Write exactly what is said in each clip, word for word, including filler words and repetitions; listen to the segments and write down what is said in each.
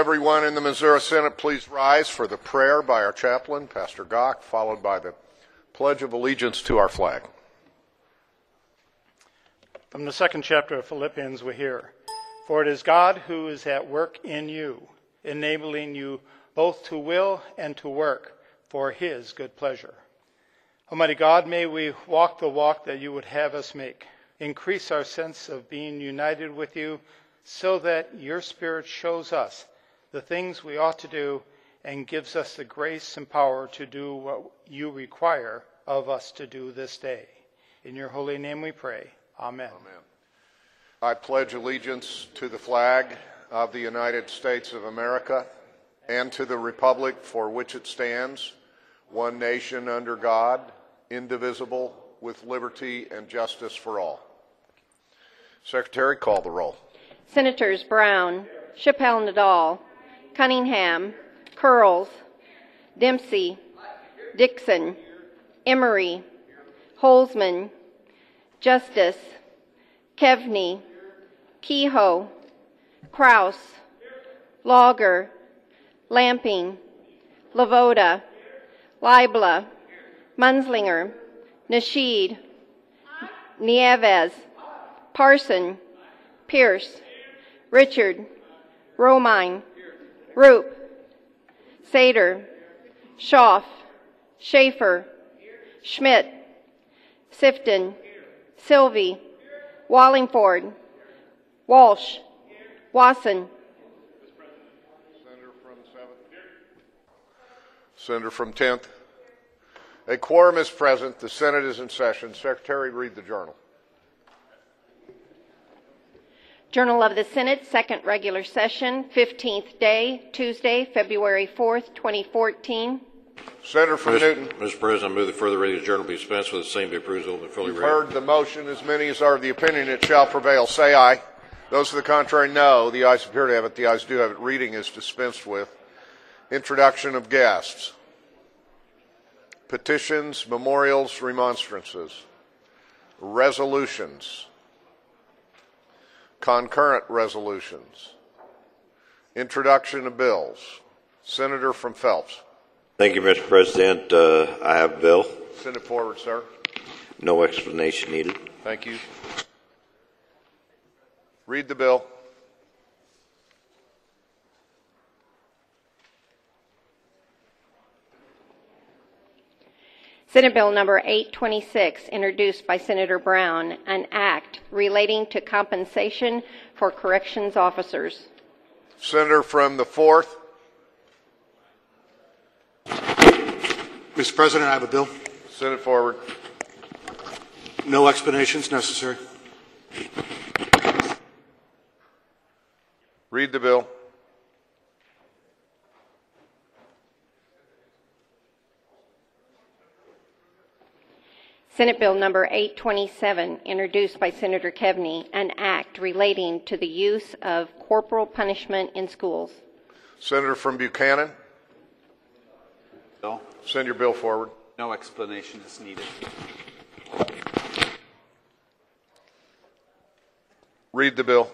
everyone in the Missouri Synod please rise for the prayer by our chaplain, Pastor Gock, followed by the Pledge of Allegiance to our flag. From the second chapter of Philippians we hear, "For it is God who is at work in you, enabling you both to will and to work for his good pleasure." Almighty God, may we walk the walk that you would have us make. Increase our sense of being united with you so that your Spirit shows us the things we ought to do and gives us the grace and power to do what you require of us to do this day. In your holy name we pray. Amen. Amen. I pledge allegiance to the flag of the United States of America and to the republic for which it stands, one nation under God, indivisible, with liberty and justice for all. Secretary, call the roll. Senators Brown, Chappelle Nadal, Cunningham, Curls, Dempsey, Dixon, Emery, Holzman, Justice, Kevney, Kehoe, Kraus, Lager, Lamping, Lavoda, Leibla, Munslinger, Nasheed, Nieves, Parson, Pierce, Richard, Romine, Roop, Sater, Schaaf, Schaefer, Schmidt, Sifton, Sylvie, Wallingford, Walsh, Wasson. Senator from seventh. Senator from tenth. A quorum is present. The Senate is in session. Secretary, read the journal. Journal of the Senate, second regular session, fifteenth day, Tuesday, February fourth, twenty fourteen. Senator from Mister Newton. Mister President, I move that further reading of the journal be dispensed with, the same be approved as open and fully You've read. heard the motion. As many as are of the opinion, it shall prevail. Say aye. Those to the contrary, no. The ayes appear to have it. The ayes do have it. Reading is dispensed with. Introduction of guests. Petitions, memorials, remonstrances. Resolutions. Concurrent resolutions. Introduction of bills. Senator from Phelps. Thank you, Mister President. Uh, I have a bill. Send it forward, sir. No explanation needed. Thank you. Read the bill. Senate Bill number eight twenty-six, introduced by Senator Brown, an act relating to compensation for corrections officers. Senator from the fourth. Mister President, I have a bill. Send it forward. No explanations necessary. Read the bill. Senate Bill number eight twenty-seven, introduced by Senator Kevney, an act relating to the use of corporal punishment in schools. Senator from Buchanan. Bill. Send your bill forward. No explanation is needed. Read the bill.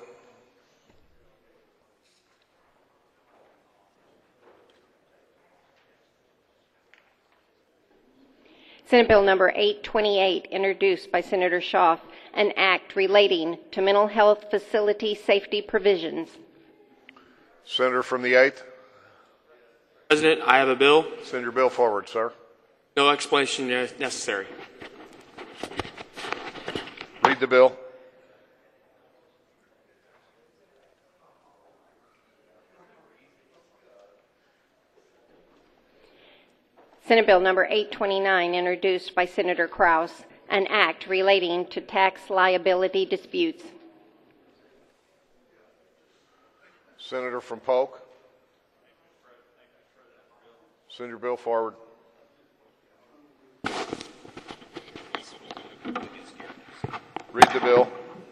Senate Bill number eight twenty-eight, introduced by Senator Schaaf, an act relating to mental health facility safety provisions. Senator from the eighth. President, I have a bill. Send your bill forward, sir. No explanation necessary. Read the bill. Senate Bill number eight twenty-nine, introduced by Senator Kraus, an act relating to tax liability disputes. Senator from Polk. Send your bill forward. Read the bill.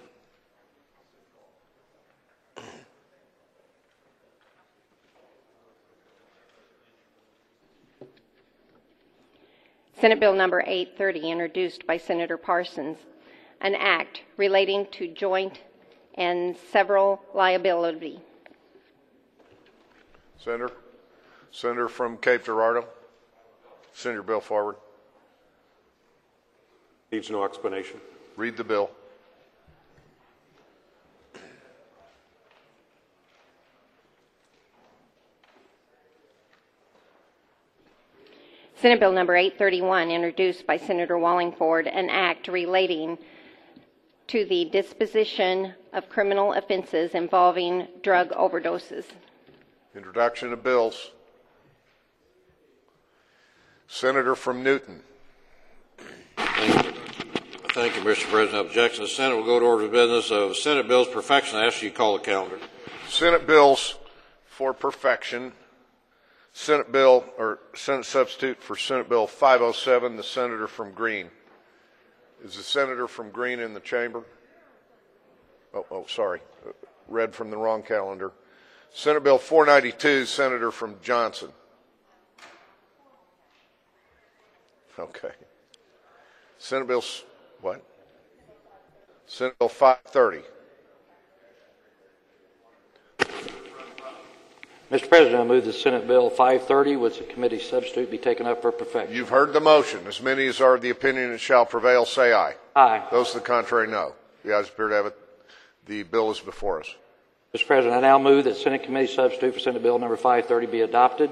Senate Bill number eight thirty, introduced by Senator Parsons, an act relating to joint and several liability. Senator? Senator from Cape Girardeau? Send your bill forward. Needs no explanation. Read the bill. Senate Bill number eight thirty-one, introduced by Senator Wallingford, an act relating to the disposition of criminal offenses involving drug overdoses. Introduction of bills. Senator from Newton. Thank you, Thank you Mister President. Objection. The Senate will go to order of business of Senate bills perfection. I ask you to call the calendar. Senate bills for perfection. Senate bill, or Senate substitute for Senate Bill five oh seven, the senator from Green. Is the senator from Green in the chamber? Oh, oh, sorry. Read from the wrong calendar. Senate Bill four ninety-two, senator from Johnson. Okay. Senate Bill, what? Senate Bill five thirty. Mister President, I move that Senate Bill five thirty, with the committee substitute, be taken up for perfection. You've heard the motion. As many as are of the opinion it shall prevail, say aye. Aye. Those to the contrary, no. The ayes appear to have it. The bill is before us. Mister President, I now move that Senate committee substitute for Senate Bill number five thirty be adopted.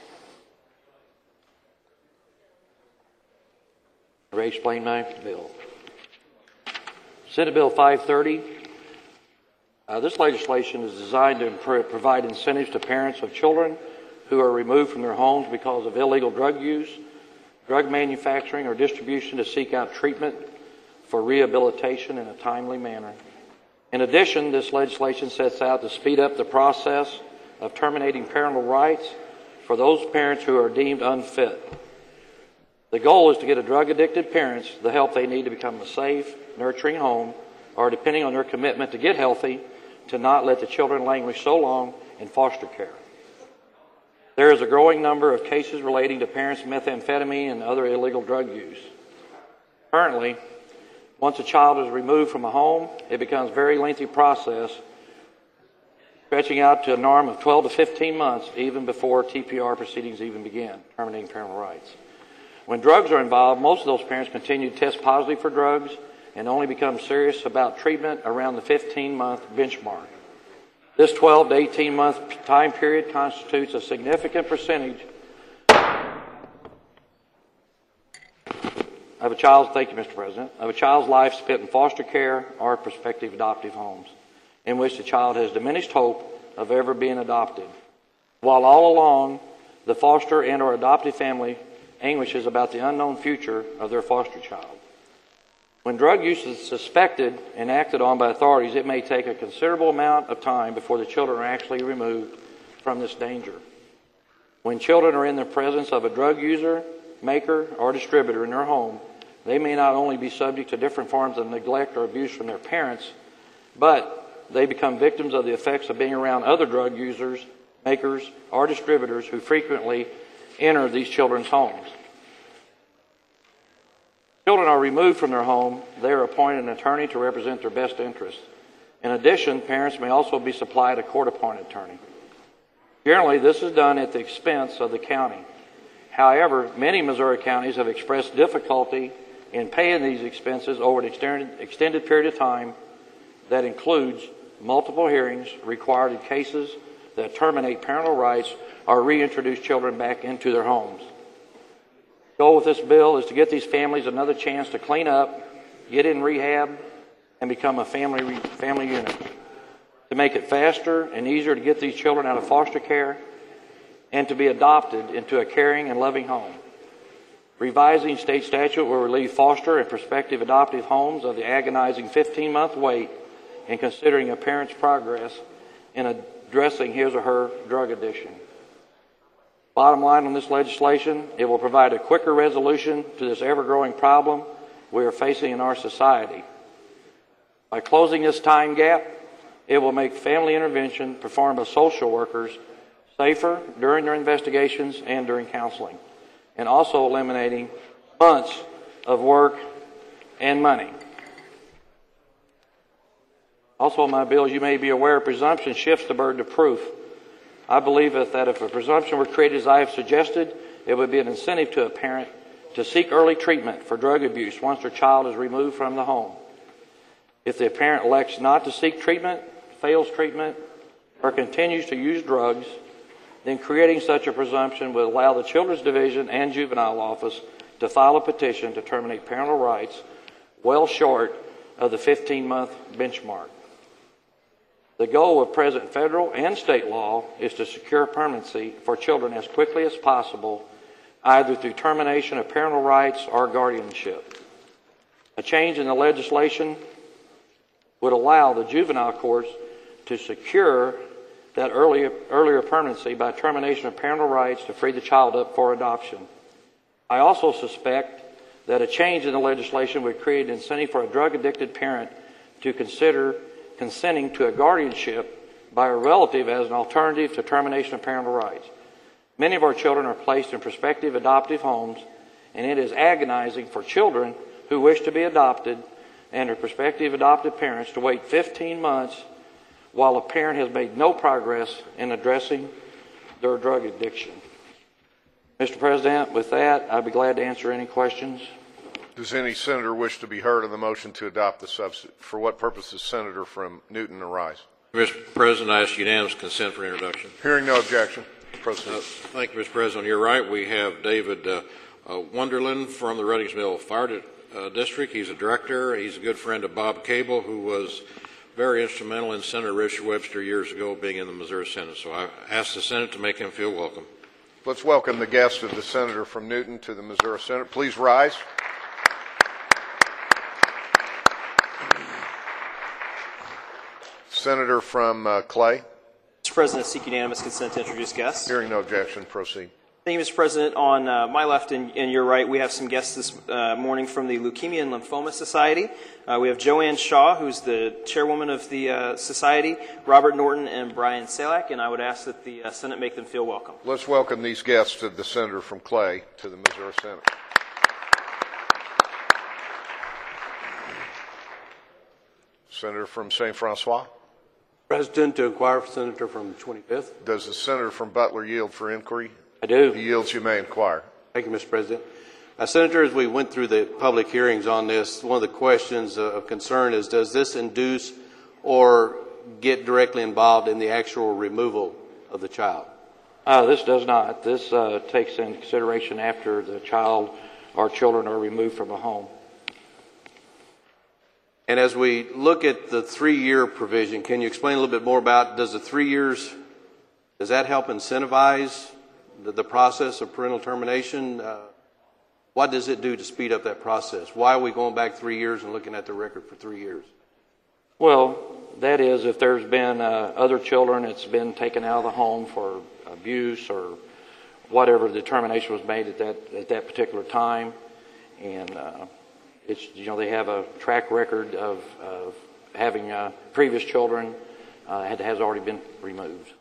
Ray, explain my bill. Senate Bill five thirty. Uh, this legislation is designed to pr- provide incentives to parents of children who are removed from their homes because of illegal drug use, drug manufacturing, or distribution to seek out treatment for rehabilitation in a timely manner. In addition, this legislation sets out to speed up the process of terminating parental rights for those parents who are deemed unfit. The goal is to get a drug-addicted parents the help they need to become a safe, nurturing home, or, depending on their commitment to get healthy, to not let the children languish so long in foster care. There is a growing number of cases relating to parents' methamphetamine and other illegal drug use. Currently, once a child is removed from a home, it becomes a very lengthy process, stretching out to a norm of twelve to fifteen months, even before T P R proceedings even begin, terminating parental rights. When drugs are involved, most of those parents continue to test positive for drugs and only become serious about treatment around the fifteen-month benchmark. This twelve to eighteen-month time period constitutes a significant percentage of a child's, thank you, Mister President, of a child's life spent in foster care or prospective adoptive homes, in which the child has diminished hope of ever being adopted, while all along the foster and or adoptive family anguishes about the unknown future of their foster child. When drug use is suspected and acted on by authorities, it may take a considerable amount of time before the children are actually removed from this danger. When children are in the presence of a drug user, maker, or distributor in their home, they may not only be subject to different forms of neglect or abuse from their parents, but they become victims of the effects of being around other drug users, makers, or distributors who frequently enter these children's homes. Children are removed from their home, they are appointed an attorney to represent their best interests. In addition, parents may also be supplied a court-appointed attorney. Generally, this is done at the expense of the county. However, many Missouri counties have expressed difficulty in paying these expenses over an extended, extended period of time that includes multiple hearings required in cases that terminate parental rights or reintroduce children back into their homes. The goal with this bill is to get these families another chance to clean up, get in rehab, and become a family family unit. To make it faster and easier to get these children out of foster care and to be adopted into a caring and loving home. Revising state statute will relieve foster and prospective adoptive homes of the agonizing fifteen-month wait in considering a parent's progress in addressing his or her drug addiction. Bottom line on this legislation, it will provide a quicker resolution to this ever-growing problem we are facing in our society. By closing this time gap, it will make family intervention performed by social workers safer during their investigations and during counseling, and also eliminating months of work and money. Also in my bill, as you may be aware, presumption shifts the burden of proof. I believe that that if a presumption were created as I have suggested, it would be an incentive to a parent to seek early treatment for drug abuse once their child is removed from the home. If the parent elects not to seek treatment, fails treatment, or continues to use drugs, then creating such a presumption would allow the Children's Division and Juvenile Office to file a petition to terminate parental rights well short of the fifteen-month benchmark. The goal of present federal and state law is to secure permanency for children as quickly as possible, either through termination of parental rights or guardianship. A change in the legislation would allow the juvenile courts to secure that earlier, earlier permanency by termination of parental rights to free the child up for adoption. I also suspect that a change in the legislation would create an incentive for a drug-addicted parent to consider consenting to a guardianship by a relative as an alternative to termination of parental rights. Many of our children are placed in prospective adoptive homes, and it is agonizing for children who wish to be adopted and their prospective adoptive parents to wait fifteen months while a parent has made no progress in addressing their drug addiction. Mister President, with that, I'd be glad to answer any questions. Does any senator wish to be heard on the motion to adopt the substitute? For what purpose is Senator from Newton arise? Mister President, I ask unanimous consent for introduction. Hearing no objection, proceed. Uh, thank you, Mister President. You're right. We have David uh, uh, Wonderland from the Reddingsville Fire Di- uh, District. He's a director. He's a good friend of Bob Cable, who was very instrumental in Senator Richard Webster years ago being in the Missouri Senate. So I ask the Senate to make him feel welcome. Let's welcome the guest of the senator from Newton to the Missouri Senate. Please rise. Senator from uh, Clay. Mister President, I seek unanimous consent to introduce guests. Hearing no objection, proceed. Thank you, Mister President. On uh, my left and, and your right, we have some guests this uh, morning from the Leukemia and Lymphoma Society. Uh, we have Joanne Shaw, who's the chairwoman of the uh, society, Robert Norton, and Brian Salak, and I would ask that the uh, Senate make them feel welcome. Let's welcome these guests of the senator from Clay to the Missouri Senate. Senator from Saint Francois. President, to inquire for Senator from the twenty-fifth. Does the senator from Butler yield for inquiry? I do. If he yields, you may inquire. Thank you, Mister President. Uh, Senator, as we went through the public hearings on this, one of the questions uh, of concern is, does this induce or get directly involved in the actual removal of the child? Uh, this does not. This uh, takes into consideration after the child or children are removed from a home. And as we look at the three-year provision, can you explain a little bit more about, does the three years, does that help incentivize the, the process of parental termination? Uh, what does it do to speed up that process? Why are we going back three years and looking at the record for three years? Well, that is if there's been uh, other children that's been taken out of the home for abuse or whatever determination was made at that at that particular time, and uh, it's you know they have a track record of, of having uh, previous children uh, had has already been removed.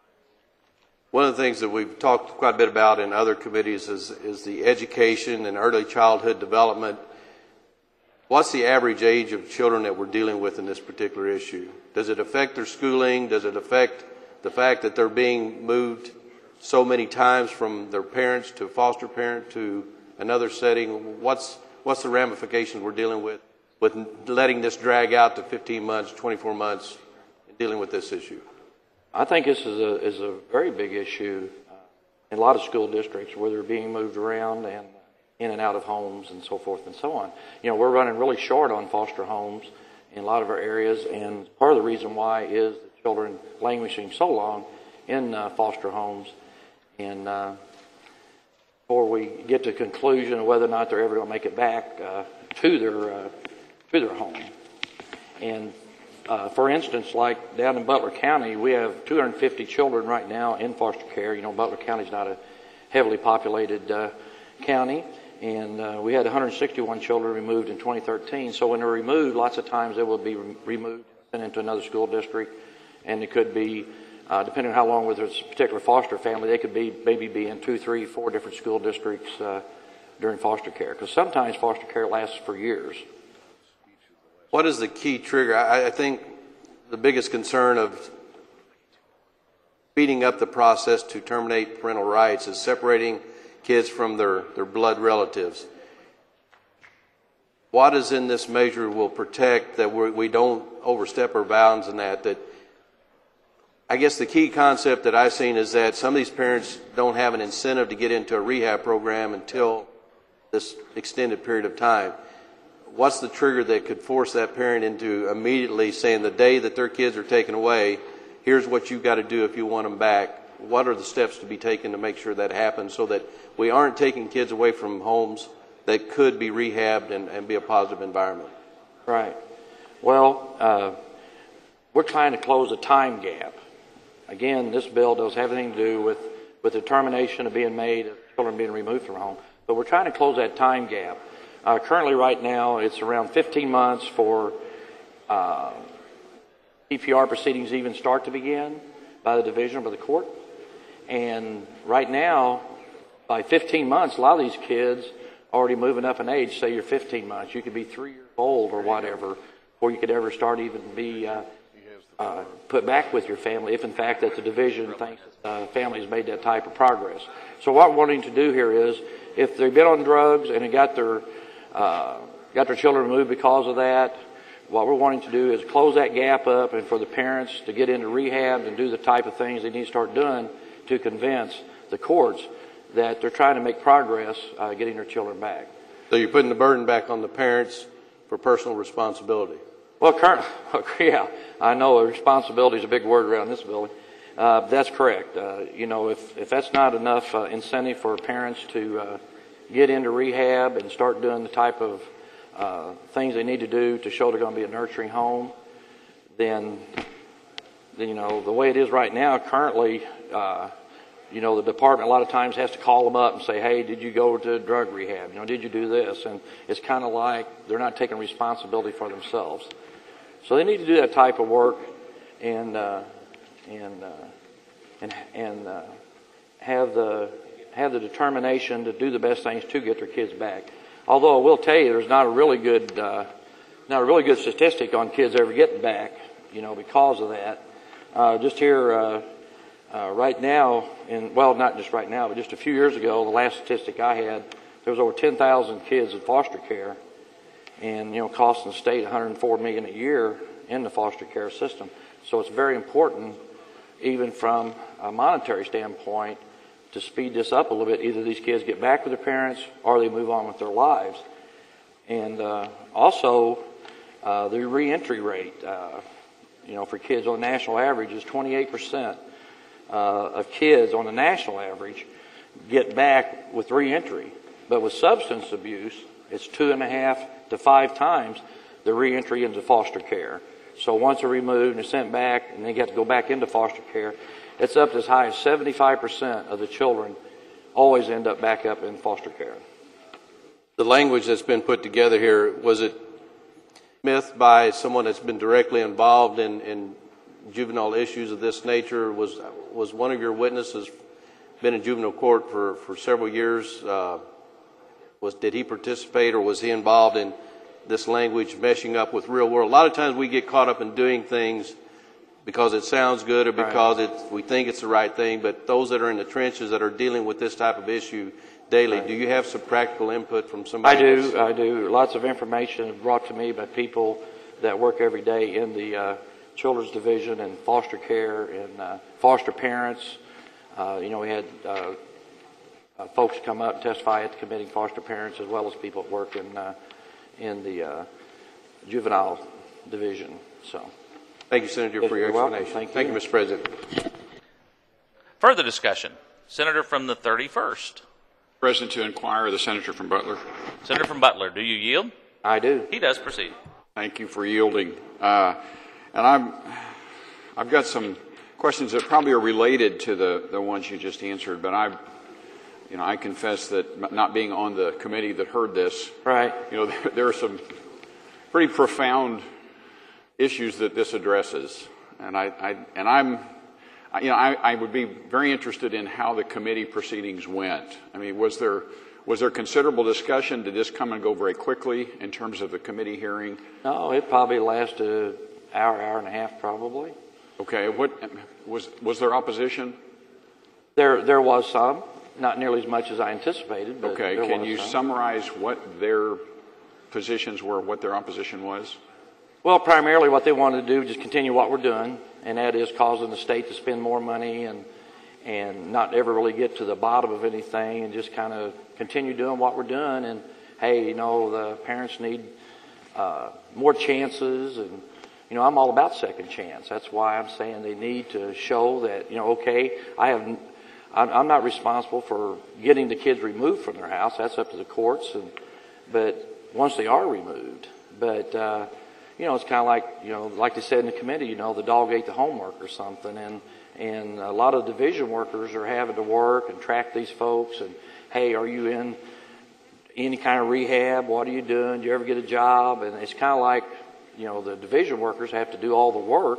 One of the things that we've talked quite a bit about in other committees is, is the education and early childhood development. What's the average age of children that we're dealing with in this particular issue? Does it affect their schooling? Does it affect the fact that they're being moved so many times from their parents to foster parent to another setting? What's, what's the ramifications we're dealing with with letting this drag out to fifteen months, twenty-four months, and dealing with this issue? I think this is a is a very big issue uh, in a lot of school districts where they're being moved around and in and out of homes and so forth and so on. You know, we're running really short on foster homes in a lot of our areas, and part of the reason why is the children languishing so long in uh, foster homes. And uh, before we get to the conclusion of whether or not they're ever going to make it back uh, to their uh, to their home, and Uh, for instance, like down in Butler County, we have two hundred fifty children right now in foster care. You know, Butler County is not a heavily populated uh, county, and uh, we had one hundred sixty-one children removed in twenty thirteen. So when they're removed, lots of times they will be re- removed and sent into another school district, and it could be, uh, depending on how long with this particular foster family, they could be maybe be in two, three, four different school districts uh, during foster care, because sometimes foster care lasts for years. What is the key trigger? I, I think the biggest concern of speeding up the process to terminate parental rights is separating kids from their, their blood relatives. What is in this measure will protect that we're, we don't overstep our bounds in that, that I guess the key concept that I've seen is that some of these parents don't have an incentive to get into a rehab program until this extended period of time. What's the trigger that could force that parent into immediately saying the day that their kids are taken away, here's what you've got to do if you want them back? What are the steps to be taken to make sure that happens so that we aren't taking kids away from homes that could be rehabbed and, and be a positive environment? Right. Well, uh, we're trying to close a time gap. Again, this bill does have everything to do with, with the determination of being made of children being removed from home. But we're trying to close that time gap. Uh, currently, right now, it's around fifteen months for uh, P P R proceedings even start to begin by the division or by the court. And right now, by fifteen months, a lot of these kids are already moving up in age. Say you're fifteen months. You could be three years old or whatever before you could ever start even be uh, uh, put back with your family, if in fact that the division thinks the uh, family has made that type of progress. So what we're wanting to do here is, if they've been on drugs and they got their uh, got their children removed because of that, what we're wanting to do is close that gap up and for the parents to get into rehab and do the type of things they need to start doing to convince the courts that they're trying to make progress uh, getting their children back. So you're putting the burden back on the parents for personal responsibility. Well, current, yeah, I know responsibility is a big word around this building. Uh, that's correct. Uh, you know, if, if that's not enough uh, incentive for parents to uh, get into rehab and start doing the type of uh, things they need to do to show they're going to be a nurturing home, then, then you know, the way it is right now, currently, uh, you know, the department a lot of times has to call them up and say, hey, did you go to drug rehab? You know, did you do this? And it's kind of like they're not taking responsibility for themselves. So they need to do that type of work and uh, and uh, and and uh, have the have the determination to do the best things to get their kids back. Although I will tell you, there's not a really good uh, not a really good statistic on kids ever getting back, you know, because of that. Uh, just here uh, uh, right now, in well, not just right now, but just a few years ago, the last statistic I had, there was over ten thousand kids in foster care, and you know, costing the state one hundred four million dollars a year in the foster care system. So it's very important, even from a monetary standpoint, to speed this up a little bit. Either these kids get back with their parents or they move on with their lives. And uh, also, uh, the reentry rate, uh, you know, for kids on the national average is twenty-eight percent uh, of kids on the national average get back with reentry. But with substance abuse, it's two and a half to five times the reentry into foster care. So once they're removed and sent back and they get to go back into foster care, it's up to as high as seventy-five percent of the children always end up back up in foster care. The language that's been put together here, was it myth by someone that's been directly involved in, in juvenile issues of this nature? Was was one of your witnesses been in juvenile court for, for several years? Uh, was did he participate or was he involved in this language meshing up with real world? A lot of times we get caught up in doing things because it sounds good or because right. it's, we think it's the right thing, but those that are in the trenches that are dealing with this type of issue daily, right. do you have some practical input from somebody? I do, else? I do. Lots of information brought to me by people that work every day in the uh, children's division and foster care and uh, foster parents. Uh, you know, we had uh, uh, folks come up and testify at the committee, foster parents, as well as people that work in uh, in the uh, juvenile division. So, thank you, Senator, for your explanation. Thank you. Thank you, Mister President. Further discussion. Senator from the thirty-first. President, to inquire, the Senator from Butler. Senator from Butler, do you yield? I do. He does. Proceed. Thank you for yielding. Uh, and I'm, I've got some questions that probably are related to the, the ones you just answered, but I, you know, I confess that not being on the committee that heard this, right? You know, there, there are some pretty profound issues that this addresses, and I, I and I'm, you know, I, I would be very interested in how the committee proceedings went. I mean, was there was there considerable discussion? Did this come and go very quickly in terms of the committee hearing? No, it probably lasted an hour, hour and a half, probably. Okay. What was was there opposition? There, there was some, not nearly as much as I anticipated. But okay. there Can was you some. summarize what their positions were, what their opposition was? Well, primarily what they wanted to do was just continue what we're doing, and that is causing the state to spend more money and and not ever really get to the bottom of anything, and just kind of continue doing what we're doing. And hey, you know, the parents need uh, more chances, and you know, I'm all about second chance. That's why I'm saying they need to show that, you know, okay, I have, I'm not responsible for getting the kids removed from their house. That's up to the courts. And but once they are removed, but uh, you know, it's kind of like, you know, like they said in the committee, you know, the dog ate the homework or something, and and a lot of division workers are having to work and track these folks. And hey, are you in any kind of rehab? What are you doing? Do you ever get a job? And it's kind of like, you know, the division workers have to do all the work,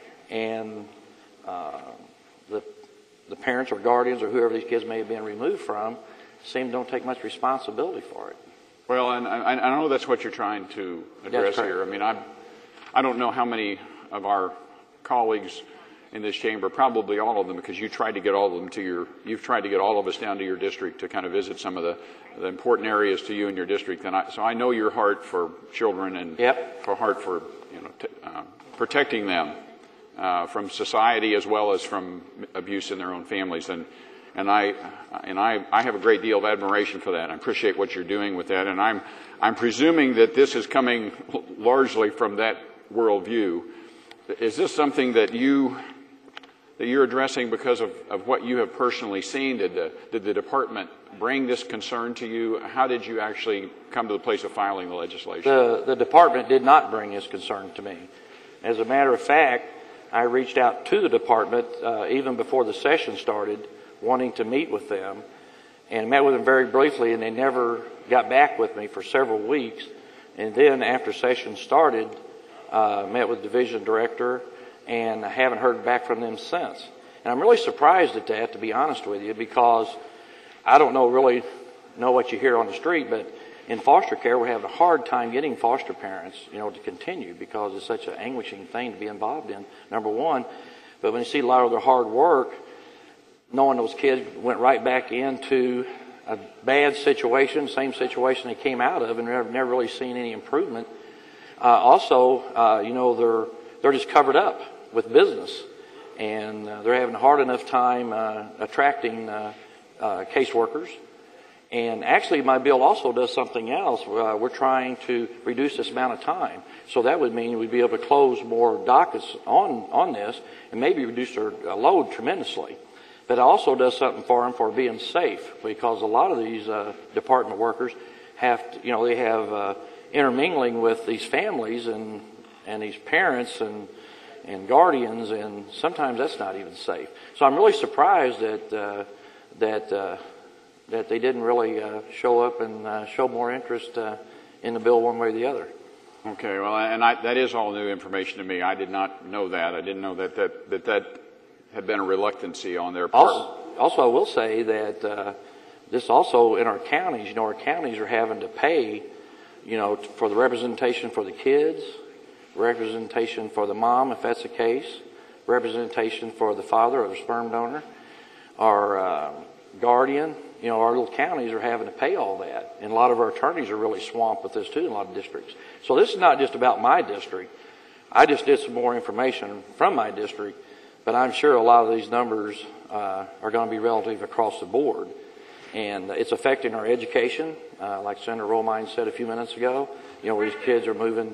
and uh, the the parents or guardians or whoever these kids may have been removed from seem don't take much responsibility for it. Well, and I, I know that's what you're trying to address here. I mean, I I don't know how many of our colleagues in this chamber, probably all of them, because you tried to get all of them to your, you've tried to get all of us down to your district to kind of visit some of the, the important areas to you in your district. And I, so I know your heart for children and yep. for heart for, you know, t- uh, protecting them uh, from society as well as from abuse in their own families. And and I and I, I have a great deal of admiration for that. I appreciate what you're doing with that. And I'm I'm presuming that this is coming largely from that worldview. Is this something that you that you're addressing because of, of what you have personally seen? Did the, did the department bring this concern to you? How did you actually come to the place of filing the legislation? The, the department did not bring this concern to me. As a matter of fact, I reached out to the department uh, even before the session started, wanting to meet with them, and met with them very briefly, and they never got back with me for several weeks. And then after session started, uh, met with division director, and I haven't heard back from them since. And I'm really surprised at that, to be honest with you, because I don't know really know what you hear on the street, but in foster care, we're having a hard time getting foster parents, you know, to continue because it's such an anguishing thing to be involved in, number one. But when you see a lot of their hard work, knowing those kids went right back into a bad situation, same situation they came out of, and never, never really seen any improvement. Uh, also, uh, you know, they're they're just covered up with business, and uh, they're having a hard enough time uh, attracting uh, uh, caseworkers. And actually, my bill also does something else. Uh, we're trying to reduce this amount of time, so that would mean we'd be able to close more dockets on on this, and maybe reduce their uh, load tremendously. But it also does something for them for being safe, because a lot of these uh, department workers have, to, you know, they have uh, intermingling with these families and and these parents and and guardians, and sometimes that's not even safe. So I'm really surprised that uh, that uh, that they didn't really uh, show up and uh, show more interest uh, in the bill one way or the other. Okay, well, and I, that is all new information to me. I did not know that. I didn't know that that that, that had been a reluctancy on their part. Also, also I will say that uh, this also in our counties, you know, our counties are having to pay, you know, for the representation for the kids, representation for the mom, if that's the case, representation for the father or the sperm donor, our uh, guardian. You know, our little counties are having to pay all that. And a lot of our attorneys are really swamped with this too in a lot of districts. So this is not just about my district. I just did some more information from my district, but I'm sure a lot of these numbers uh, are going to be relative across the board. And it's affecting our education, uh, like Senator Romine said a few minutes ago. You know, where these kids are moving.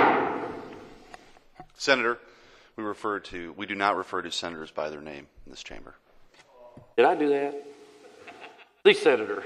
Senator, we refer to, we do not refer to senators by their name in this chamber. Did I do that? The senator.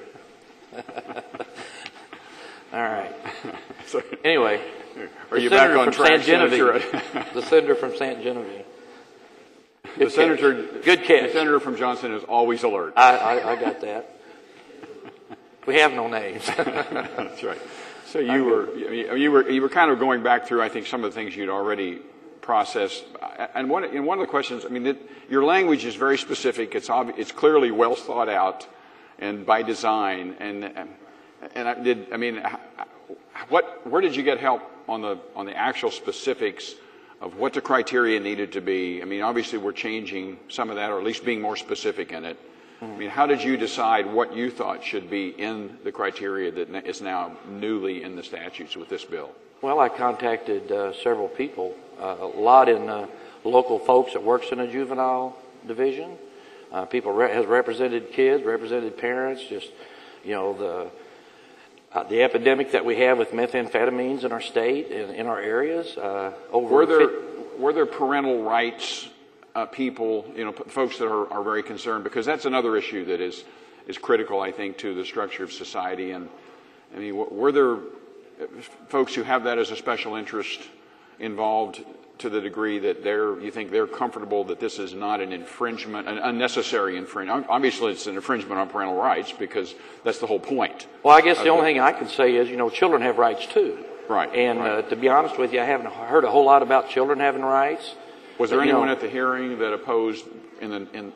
All right. Anyway, are you back on track, Senator? The senator from Saint Genevieve. Good the senator, good catch. The senator from Johnson is always alert. I, I, I got that. We have no names. That's right. So you were you were you were kind of going back through, I think, some of the things you'd already processed. And one in one of the questions, I mean, it, your language is very specific. It's obvi- it's clearly well thought out and by design. And and I did. I mean, what where did you get help on the on the actual specifics of what the criteria needed to be. I mean, obviously we're changing some of that, or at least being more specific in it. Mm-hmm. I mean, how did you decide what you thought should be in the criteria that is now newly in the statutes with this bill? Well, I contacted uh, several people, uh, a lot in uh, local folks that works in a juvenile division. Uh, people re- has represented kids, represented parents, just, you know, the uh, the epidemic that we have with methamphetamines in our state and in our areas. Uh, over were there fi- were there parental rights uh, people, you know, p- folks that are, are very concerned, because that's another issue that is is critical, I think, to the structure of society. And I mean, w- were there folks who have that as a special interest involved to the degree that they're, you think they're comfortable that this is not an infringement, an unnecessary infringement? Obviously, it's an infringement on parental rights because that's the whole point. Well, I guess the only thing I can say is, you know, children have rights too. Right. And right. Uh, to be honest with you, I haven't heard a whole lot about children having rights. Was there but, anyone know, at the hearing that opposed in the in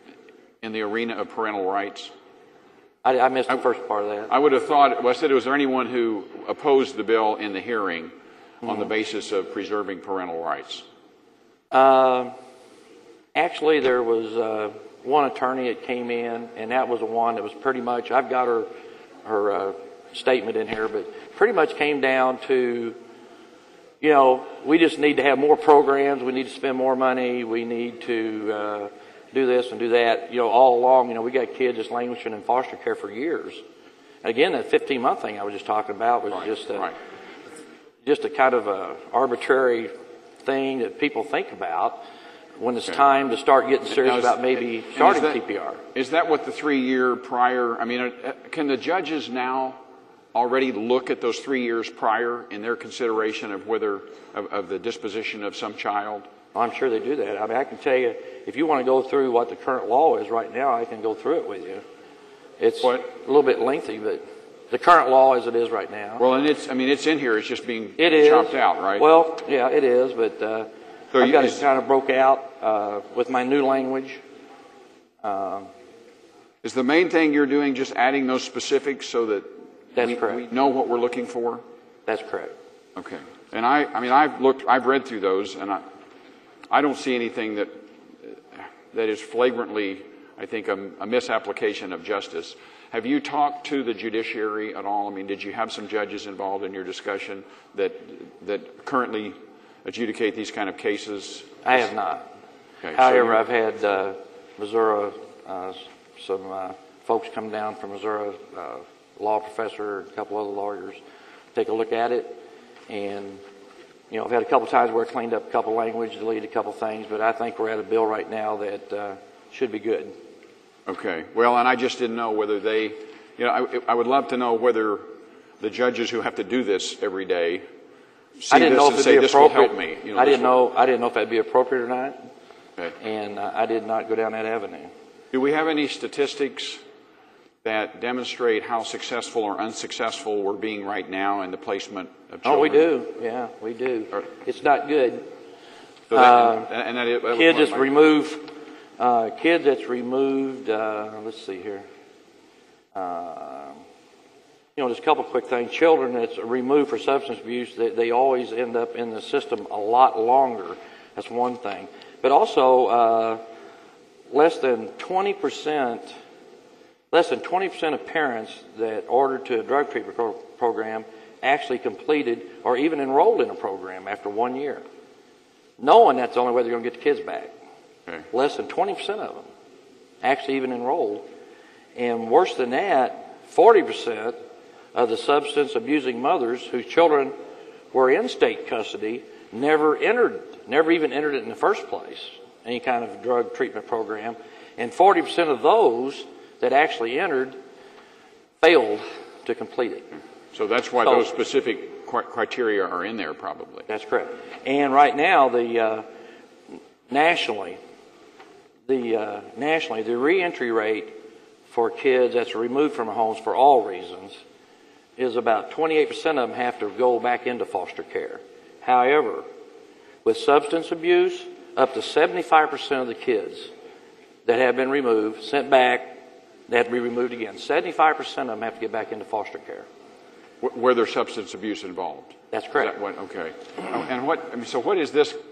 in the arena of parental rights? I, I missed the I, first part of that. I would have thought. Well, I said, was there anyone who opposed the bill in the hearing on the basis of preserving parental rights? Uh, actually, there was uh, one attorney that came in, and that was the one that was pretty much, I've got her, her uh, statement in here, but pretty much came down to, you know, we just need to have more programs, we need to spend more money, we need to uh, do this and do that. You know, all along, you know, we got kids just languishing in foster care for years. And again, that fifteen-month thing I was just talking about was right, just a, right. just a kind of a arbitrary thing that people think about when it's okay. time to start getting serious is, about maybe starting that, T P R. Is that what the three-year prior, I mean, can the judges now already look at those three years prior in their consideration of whether, of, of the disposition of some child? I'm sure they do that. I mean, I can tell you, if you want to go through what the current law is right now, I can go through it with you. It's what? a little bit lengthy, but the current law as it is right now. Well, and it's, I mean, it's in here. It's just being it is. chopped out, right? Well, yeah, it is, but uh, so I've got is, it kind of broke out uh, with my new language. Um, is the main thing you're doing just adding those specifics so that that's we, correct. we know what we're looking for? That's correct. Okay. And I, I mean, I've looked, I've read through those, and I, I don't see anything that that is flagrantly, I think, a, a misapplication of justice. Have you talked to the judiciary at all? I mean, did you have some judges involved in your discussion that that currently adjudicate these kind of cases? I have not. Okay, However, so I've had uh, Missouri, uh, some uh, folks come down from Missouri, uh, law professor, a couple other lawyers, take a look at it. And, you know, I've had a couple times where I cleaned up a couple language, deleted a couple things, but I think we're at a bill right now that uh, should be good. Okay. Well, and I just didn't know whether they, you know, I, I would love to know whether the judges who have to do this every day see I didn't this know and if say, it'd be this will appropriate. help me. You know, I didn't will... know. I didn't know if that'd be appropriate or not. Okay. And uh, I did not go down that avenue. Do we have any statistics that demonstrate how successful or unsuccessful we're being right now in the placement of children? Oh, we do. Yeah, we do. Or, it's not good. So that, uh, and, and that, that kids that's my... removed. Uh, kids that's removed. Uh, let's see here. Uh, you know, just a couple quick things. Children that's removed for substance abuse, they, they always end up in the system a lot longer. That's one thing. But also, uh, less than twenty percent. Less than twenty percent of parents that ordered to a drug treatment pro- program actually completed or even enrolled in a program after one year, knowing that's the only way they're going to get the kids back. Okay. Less than twenty percent of them actually even enrolled. And worse than that, forty percent of the substance abusing mothers whose children were in state custody never entered, never even entered it in the first place, any kind of drug treatment program. And forty percent of those that actually entered failed to complete it. So that's why so, those specific criteria are in there, probably. That's correct. And right now, the uh, nationally, the uh, nationally the reentry rate for kids that's removed from homes for all reasons is about twenty-eight percent of them have to go back into foster care. However, with substance abuse, up to seventy-five percent of the kids that have been removed, sent back, they have to be removed again. seventy-five percent of them have to get back into foster care. Where there's substance abuse involved? That's correct. Is that what, okay. And what, I mean, so what is this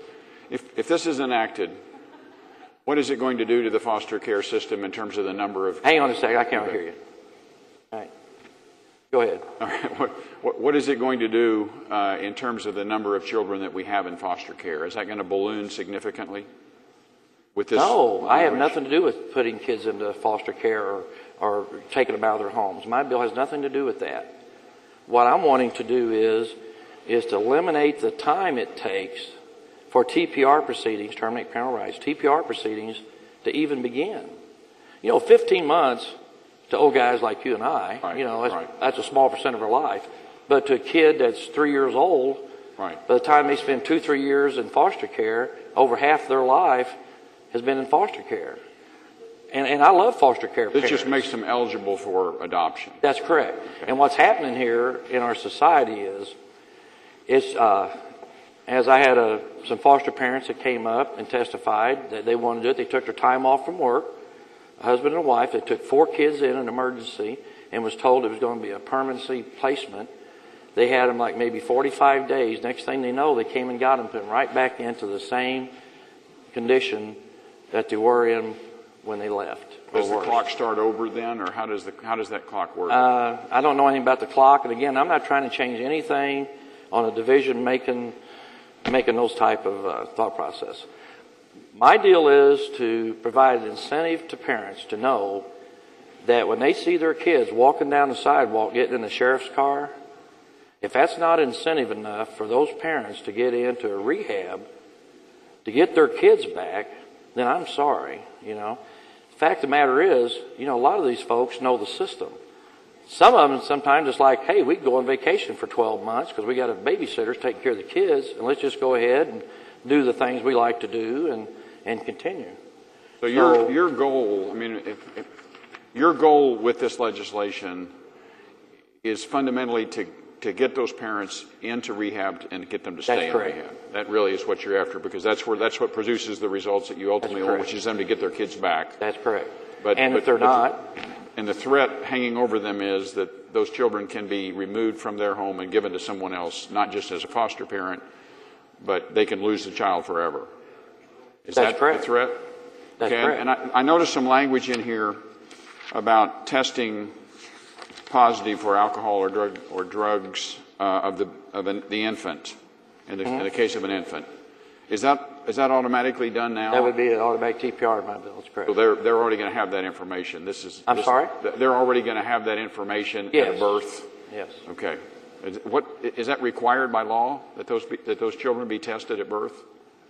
if, if this is enacted, what is it going to do to the foster care system in terms of the number of... Hang on a second, I can't hear you. All right. Go ahead. All right. What, what, what is it going to do uh, in terms of the number of children that we have in foster care? Is that going to balloon significantly with this? No, I have nothing to do with putting kids into foster care or, or taking them out of their homes. My bill has nothing to do with that. What I'm wanting to do is, is to eliminate the time it takes for T P R proceedings, terminate parental rights, T P R proceedings to even begin. You know, fifteen months to old guys like you and I, right, you know, that's, right. that's a small percent of our life. But to a kid that's three years old, right. by the time they spend two, three years in foster care, over half their life has been in foster care. And, and I love foster care This parents. just makes them eligible for adoption. That's correct. Okay. And what's happening here in our society is, it's, uh, as I had a, some foster parents that came up and testified that they wanted to do it. They took their time off from work, a husband and a wife. They took four kids in an emergency and was told it was going to be a permanency placement. They had them like maybe forty-five days. Next thing they know, they came and got them, put them right back into the same condition that they were in when they left. Does the clock start over then, or how does the how does that clock work? Uh, I don't know anything about the clock, and again, I'm not trying to change anything on a division making making those type of uh, thought process. My deal is to provide an incentive to parents to know that when they see their kids walking down the sidewalk getting in the sheriff's car, if that's not incentive enough for those parents to get into a rehab to get their kids back, then I'm sorry, you know. The fact of the matter is, you know, a lot of these folks know the system. Some of them sometimes it's like, hey, we can go on vacation for twelve months because we got a babysitter taking care of the kids, and let's just go ahead and do the things we like to do and, and continue. So your your goal, I mean, if, if your goal with this legislation is fundamentally to to get those parents into rehab and get them to stay That's in correct. rehab. That really is what you're after, because that's where that's what produces the results that you ultimately want, which is them to get their kids back. That's correct. But, and but, if they're but not, the, and the threat hanging over them is that those children can be removed from their home and given to someone else, not just as a foster parent, but they can lose the child forever. Is That's that correct. the threat? That's okay, correct. And I, I noticed some language in here about testing positive for alcohol or drug or drugs uh, of the of an, the infant, in the, Mm-hmm. in the case of an infant. Is that is that automatically done now? that would be an automatic T P R in my bill. That's correct. So they're they're already going to have that information. This is. I'm this, sorry? They're already going to have that information Yes. at birth. Yes. Okay. Is, what is that required by law that those be, that those children be tested at birth?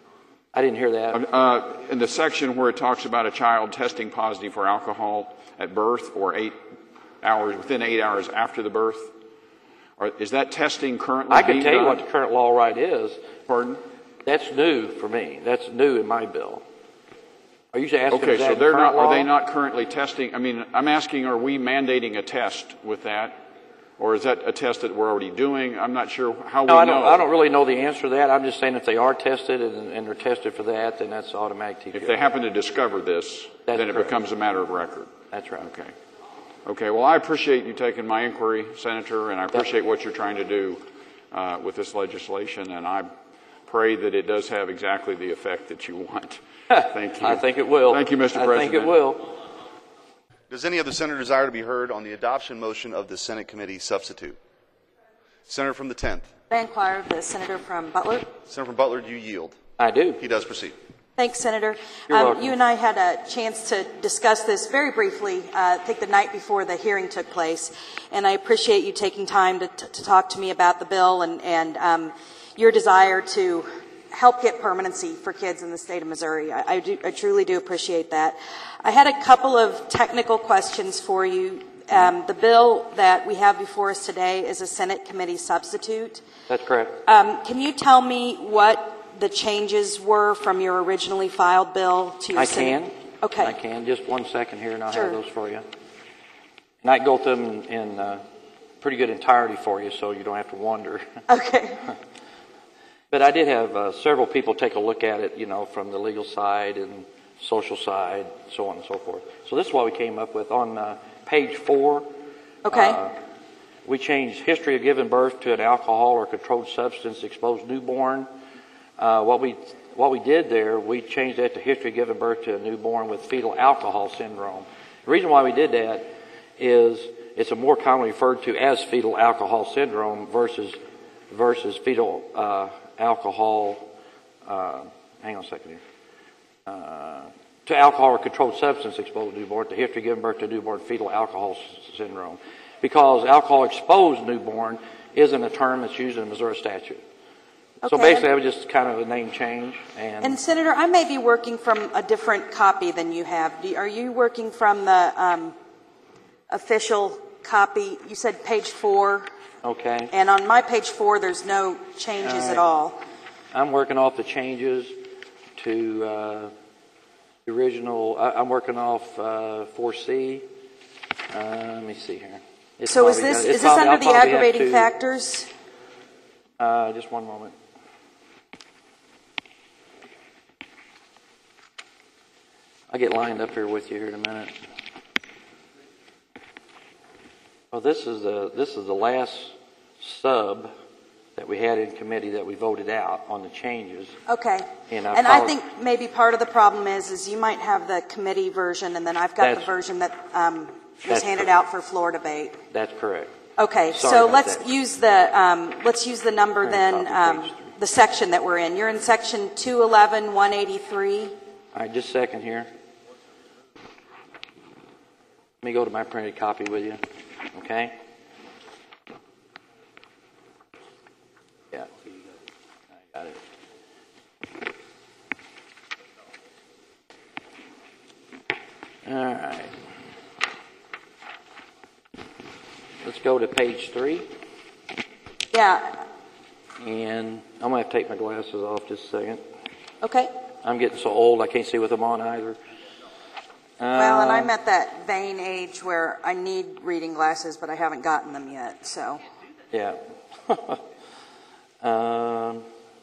I didn't hear that. Uh, in the section where it talks about a child testing positive for alcohol at birth or eight hours within eight hours after the birth, or is that testing currently? I can being tell you done? what the current law right is. Pardon? That's new for me. That's new in my bill. Are you asking? Okay, is that so in they're current not. Are law? they not currently testing? I mean, I'm asking: are we mandating a test with that, or is that a test that we're already doing? I'm not sure how No, we I don't. know. I don't really know the answer to that. I'm just saying if they are tested and, and they're tested for that, then that's automatic T P R. If they happen to discover this, That's then it correct. becomes a matter of record. That's right. Okay. Okay. Well, I appreciate you taking my inquiry, Senator, and I appreciate what you're trying to do uh, with this legislation, and I pray that it does have exactly the effect that you want. Thank you. I think it will. Thank you, Mister I President. think it will. Does any other senator desire to be heard on the adoption motion of the Senate committee substitute? Senator from the tenth. I inquire of the senator from Butler. Senator from Butler, do you yield? I do. He does proceed. Thanks, Senator. You're Um, welcome. you and I had a chance to discuss this very briefly, uh, I think the night before the hearing took place, and I appreciate you taking time to, to talk to me about the bill and, and um, your desire to help get permanency for kids in the state of Missouri. I, I, do, I truly do appreciate that. I had a couple of technical questions for you. Um, the bill that we have before us today is a Senate committee substitute. That's correct. Um, can you tell me what the changes were from your originally filed bill to your I Senate? can. Okay. I can. Just one second here, and I'll Sure. have those for you. And I can go through them in, in uh, pretty good entirety for you, so you don't have to wonder. Okay. But I did have uh, several people take a look at it, you know, from the legal side and social side, so on and so forth. So this is what we came up with on uh, page four. Okay. Uh, we changed history of giving birth to an alcohol or controlled substance exposed newborn. Uh, what we what we did there, we changed that to history of giving birth to a newborn with fetal alcohol syndrome. The reason why we did that is it's a more commonly referred to as fetal alcohol syndrome versus versus fetal uh, alcohol. Uh, hang on a second here. Uh, to alcohol or controlled substance exposed newborn, to history of giving birth to a newborn fetal alcohol s- syndrome, because alcohol exposed newborn isn't a term that's used in the Missouri statute. Okay, so basically, that was just kind of a name change. And, And Senator, I may be working from a different copy than you have. Do, are you working from the um, official copy? You said page four. Okay. And on my page four, there's no changes All right. at all. I'm working off the changes to uh, the original. I, I'm working off uh, four C. Uh, let me see here. It's So is probably this got- it's is this probably- under I'll the probably have aggravating to- factors? Uh, just one moment. I'll get lined up here with you here in a minute. Well, this is the this is the last sub that we had in committee that we voted out on the changes. Okay. And I And I follow- think maybe part of the problem is is you might have the committee version, and then I've got the That's- version that um, was that's handed correct. out for floor debate. That's correct. Okay, Sorry so about let's that. use the um, let's use the number All right, then, copy um, page the section that we're in. You're in section two eleven, one eighty-three. All right, just a second here. Let me go to my printed copy with you. Okay? Yeah. I got it. All right. Let's go to page three. Yeah. And I'm going to have to take my glasses off just a second. Okay. I'm getting so old I can't see with them on either. Well, and Uh, I'm at that vain age where I need reading glasses, but I haven't gotten them yet. So. Yeah. um,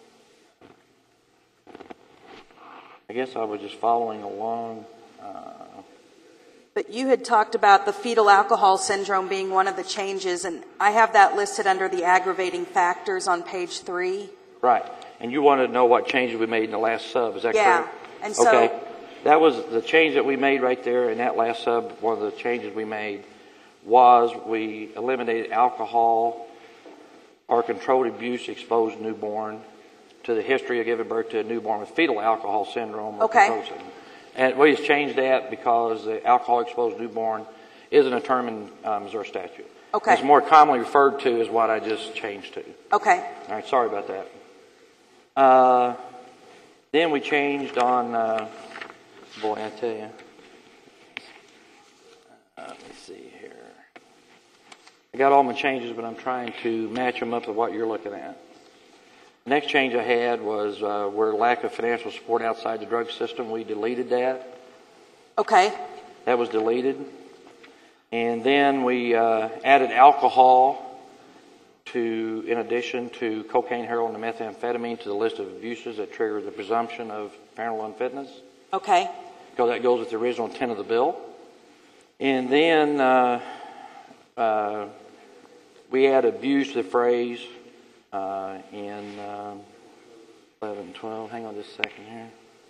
I guess I was just following along. Uh, But you had talked about the fetal alcohol syndrome being one of the changes, and I have that listed under the aggravating factors on page three. right. And you wanted to know what changes we made in the last sub. Is that Yeah. correct? And so- okay. That was the change that we made right there in that last sub. One of the changes we made was we eliminated alcohol or controlled abuse exposed newborn to the history of giving birth to a newborn with fetal alcohol syndrome. Or Okay. controlled syndrome. And we just changed that because the alcohol exposed newborn isn't a term in uh, Missouri statute. Okay. It's more commonly referred to as what I just changed to. Okay. All right, sorry about that. Uh, then we changed on, uh, boy, I tell you. Uh, let me see here. I got all my changes, but I'm trying to match them up with what you're looking at. The next change I had was uh, where lack of financial support outside the drug system. We deleted that. Okay. That was deleted. And then we uh, added alcohol to, in addition to cocaine, heroin, and methamphetamine to the list of abuses that trigger the presumption of parental unfitness. Okay. Because that goes with the original intent of the bill. And then uh, uh, we add abuse to the phrase uh, in um, eleven, twelve. Hang on just a second here.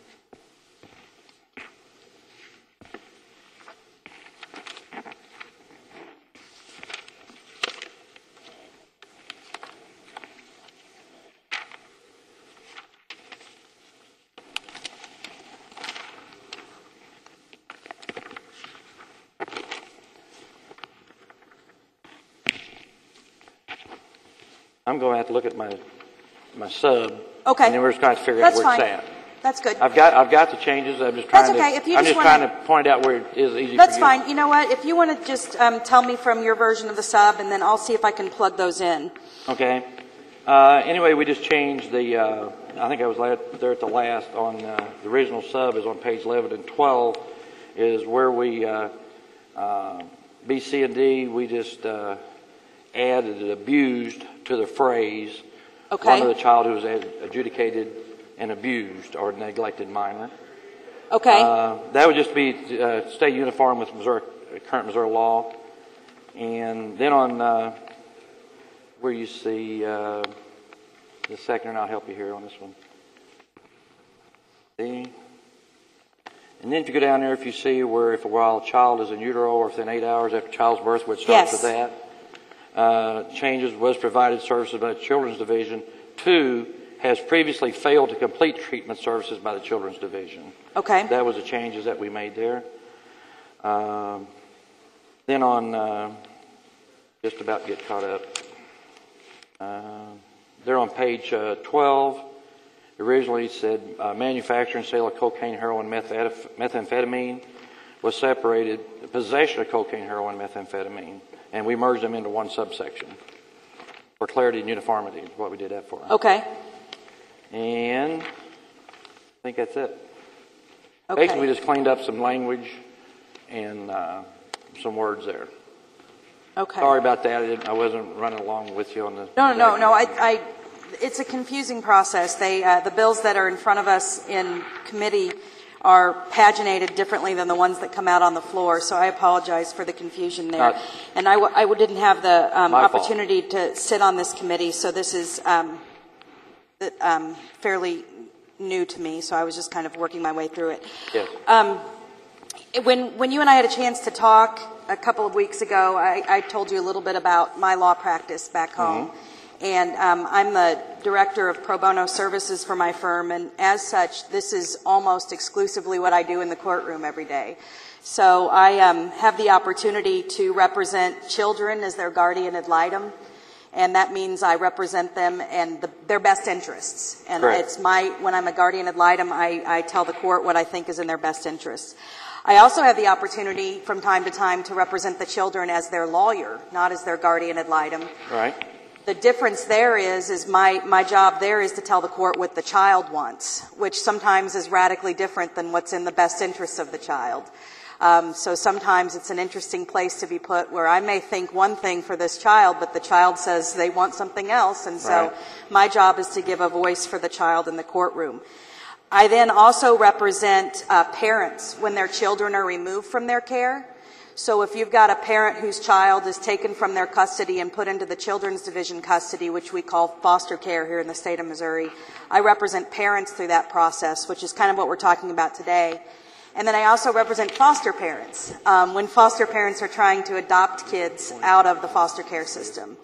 I'm going to have to look at my my sub. Okay. And then we're just going to figure That's out where fine. it's at. That's good. I've got I've got the changes. I'm just trying That's okay. to. If you I'm just just wanna- trying to point out where it is easy That's for you. fine. You know what? If you want to just um, tell me from your version of the sub, and then I'll see if I can plug those in. Okay. Uh, anyway, we just changed the. Uh, I think I was la- there at the last on uh, the original sub is on page eleven and twelve, is where we uh, uh, B, C, and D. We just uh, added abused to the phrase. Okay. One of the child who was ad- adjudicated and abused or neglected minor. Okay. Uh, that would just be uh, stay uniform with Missouri, current Missouri law. And then on uh, where you see uh, the second, and I'll help you here on this one. See? And then if you go down there, if you see where if while a child is in utero or within eight hours after child's birth, which starts Yes. with that, uh, changes was provided services by the Children's Division. Two, has previously failed to complete treatment services by the Children's Division. Okay. That was the changes that we made there. Um, then on, uh, just about get caught up. Uh, they're on page uh, twelve. Originally it said uh, manufacture and sale of cocaine, heroin, methamph- methamphetamine was separated. Possession of cocaine, heroin, methamphetamine, and we merged them into one subsection for clarity and uniformity. Is what we did that for. Okay. And I think that's it. Okay. Basically, we just cleaned up some language and uh, some words there. Okay. Sorry about that. I, didn't, I wasn't running along with you on the. No, no, no, no. I, I, it's a confusing process. They, uh, the bills that are in front of us in committee are paginated differently than the ones that come out on the floor. So I apologize for the confusion there. Not, and I, w- I w- didn't have the um, My fault. opportunity to sit on this committee, so this is um, um, fairly new to me. So I was just kind of working my way through it. Yes. Um, when when you and I had a chance to talk a couple of weeks ago, I, I told you a little bit about my law practice back home. Mm-hmm. And um, I'm the director of pro bono services for my firm, and as such, this is almost exclusively what I do in the courtroom every day. So I um, have the opportunity to represent children as their guardian ad litem, and that means I represent them and the, their best interests. And Correct. It's my when I'm a guardian ad litem, I, I tell the court what I think is in their best interests. I also have the opportunity from time to time to represent the children as their lawyer, not as their guardian ad litem. Right. The difference there is, is my, my job there is to tell the court what the child wants, which sometimes is radically different than what's in the best interests of the child. Um, so sometimes it's an interesting place to be put where I may think one thing for this child, but the child says they want something else. And so Right. my job is to give a voice for the child in the courtroom. I then also represent uh, parents when their children are removed from their care. So if you've got a parent whose child is taken from their custody and put into the Children's Division custody, which we call foster care here in the state of Missouri, I represent parents through that process, which is kind of what we're talking about today. And then I also represent foster parents um, when foster parents are trying to adopt kids out of the foster care system.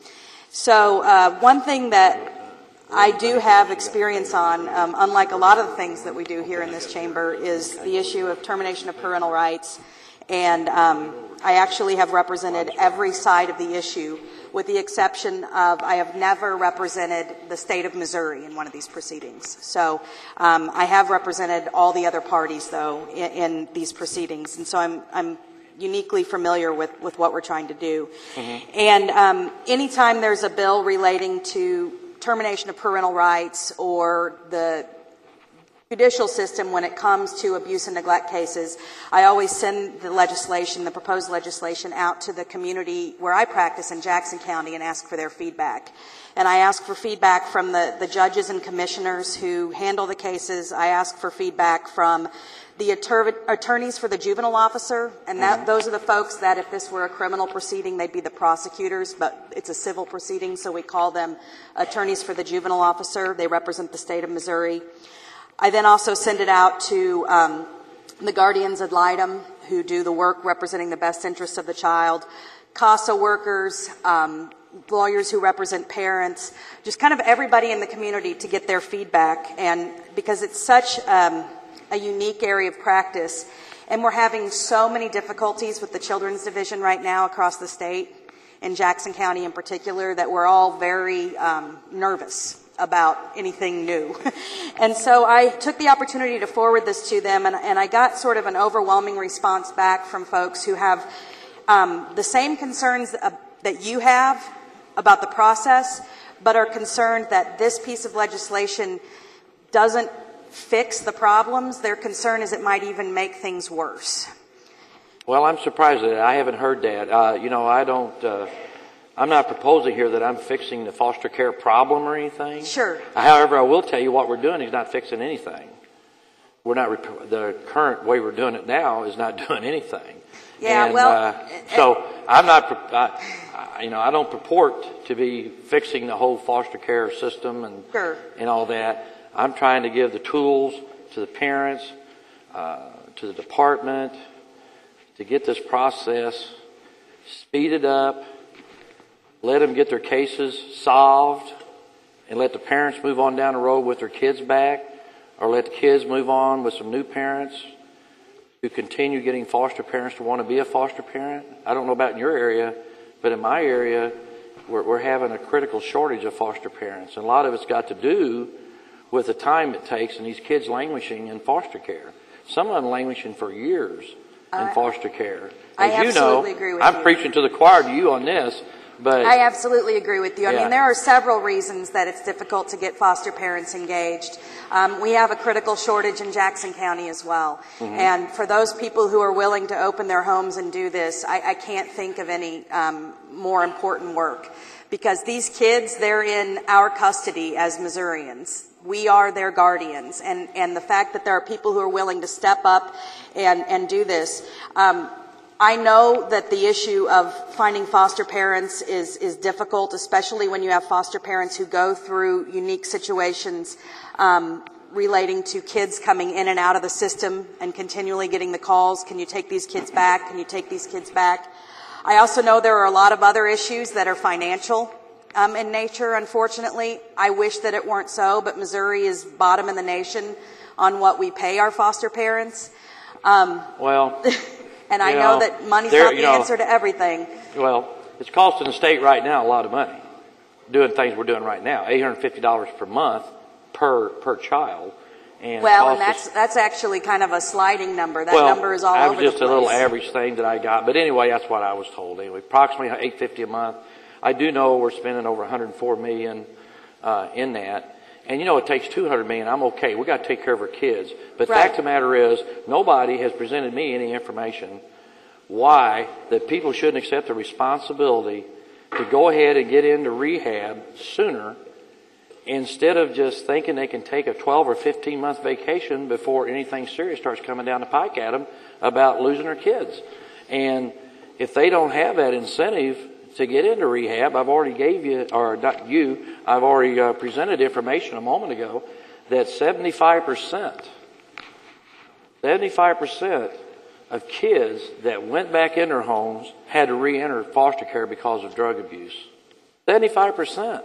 So uh, one thing that I do have experience on, um, unlike a lot of the things that we do here in this chamber, is the issue of termination of parental rights. And um, I actually have represented every side of the issue, with the exception of I have never represented the state of Missouri in one of these proceedings. So um, I have represented all the other parties, though, in, in these proceedings. And so I'm, I'm uniquely familiar with, with what we're trying to do. Mm-hmm. And um, anytime there's a bill relating to termination of parental rights or the judicial system when it comes to abuse and neglect cases, I always send the legislation, the proposed legislation, out to the community where I practice in Jackson County and ask for their feedback. And I ask for feedback from the, the judges and commissioners who handle the cases. I ask for feedback from the attor- attorneys for the juvenile officer, and that, those are the folks that if this were a criminal proceeding, they'd be the prosecutors, but it's a civil proceeding, so we call them attorneys for the juvenile officer. They represent the state of Missouri. I then also send it out to um, the guardians ad litem who do the work representing the best interests of the child, CASA workers, um, lawyers who represent parents, just kind of everybody in the community to get their feedback. And because it's such um, a unique area of practice, and we're having so many difficulties with the Children's Division right now across the state, in Jackson County in particular, that we're all very um, nervous about anything new. And so I took the opportunity to forward this to them, and, and I got sort of an overwhelming response back from folks who have um, the same concerns uh, that you have about the process, but are concerned that this piece of legislation doesn't fix the problems. Their concern is it might even make things worse. Well, I'm surprised that I haven't heard that. Uh, you know, I don't... Uh, I'm not proposing here that I'm fixing the foster care problem or anything. Sure. However, I will tell you what we're doing is not fixing anything. We're not, rep- the current way we're doing it now is not doing anything. Yeah, and, well. Uh, so I'm not, I, I, you know, I don't purport to be fixing the whole foster care system and, Sure. and all that. I'm trying to give the tools to the parents, uh, to the department, to get this process speeded up, let them get their cases solved, and let the parents move on down the road with their kids back, or let the kids move on with some new parents who continue getting foster parents to want to be a foster parent. I don't know about in your area, but in my area, we're, we're having a critical shortage of foster parents. And a lot of it's got to do with the time it takes and these kids languishing in foster care. Some of them languishing for years in I, foster care. I As you absolutely know, agree with I'm you. preaching to the choir to you on this, but I absolutely agree with you. I Yeah. mean, there are several reasons that it's difficult to get foster parents engaged. Um, we have a critical shortage in Jackson County as well. Mhm. And for those people who are willing to open their homes and do this, I, I can't think of any um, more important work. Because these kids, they're in our custody as Missourians. We are their guardians. And, and the fact that there are people who are willing to step up and, and do this. Um, I know that the issue of finding foster parents is, is difficult, especially when you have foster parents who go through unique situations um, relating to kids coming in and out of the system and continually getting the calls, can you take these kids back, can you take these kids back? I also know there are a lot of other issues that are financial um, in nature, unfortunately. I wish that it weren't so, but Missouri is bottom in the nation on what we pay our foster parents. Um, well... And I You know know, that money's there- not the you know- answer to everything. Well, it's costing the state right now a lot of money doing things we're doing right now. eight hundred fifty dollars per month per per child. And Well, and costs that's us- that's actually kind of a sliding number. That well, number is all that over was just the a place. little average thing that I got. But anyway, that's what I was told. Anyway, approximately eight hundred fifty dollars a month. I do know we're spending over one hundred four million dollars uh, in that. And you know, it takes two hundred million dollars. I'm okay. We got to take care of our kids. But the Right. fact of the matter is, nobody has presented me any information why that people shouldn't accept the responsibility to go ahead and get into rehab sooner instead of just thinking they can take a twelve or fifteen month vacation before anything serious starts coming down the pike at them about losing their kids. And if they don't have that incentive to get into rehab, I've already gave you, or not you, I've already uh, presented information a moment ago that seventy-five percent, seventy-five percent of kids that went back in their homes had to re-enter foster care because of drug abuse. seventy-five percent.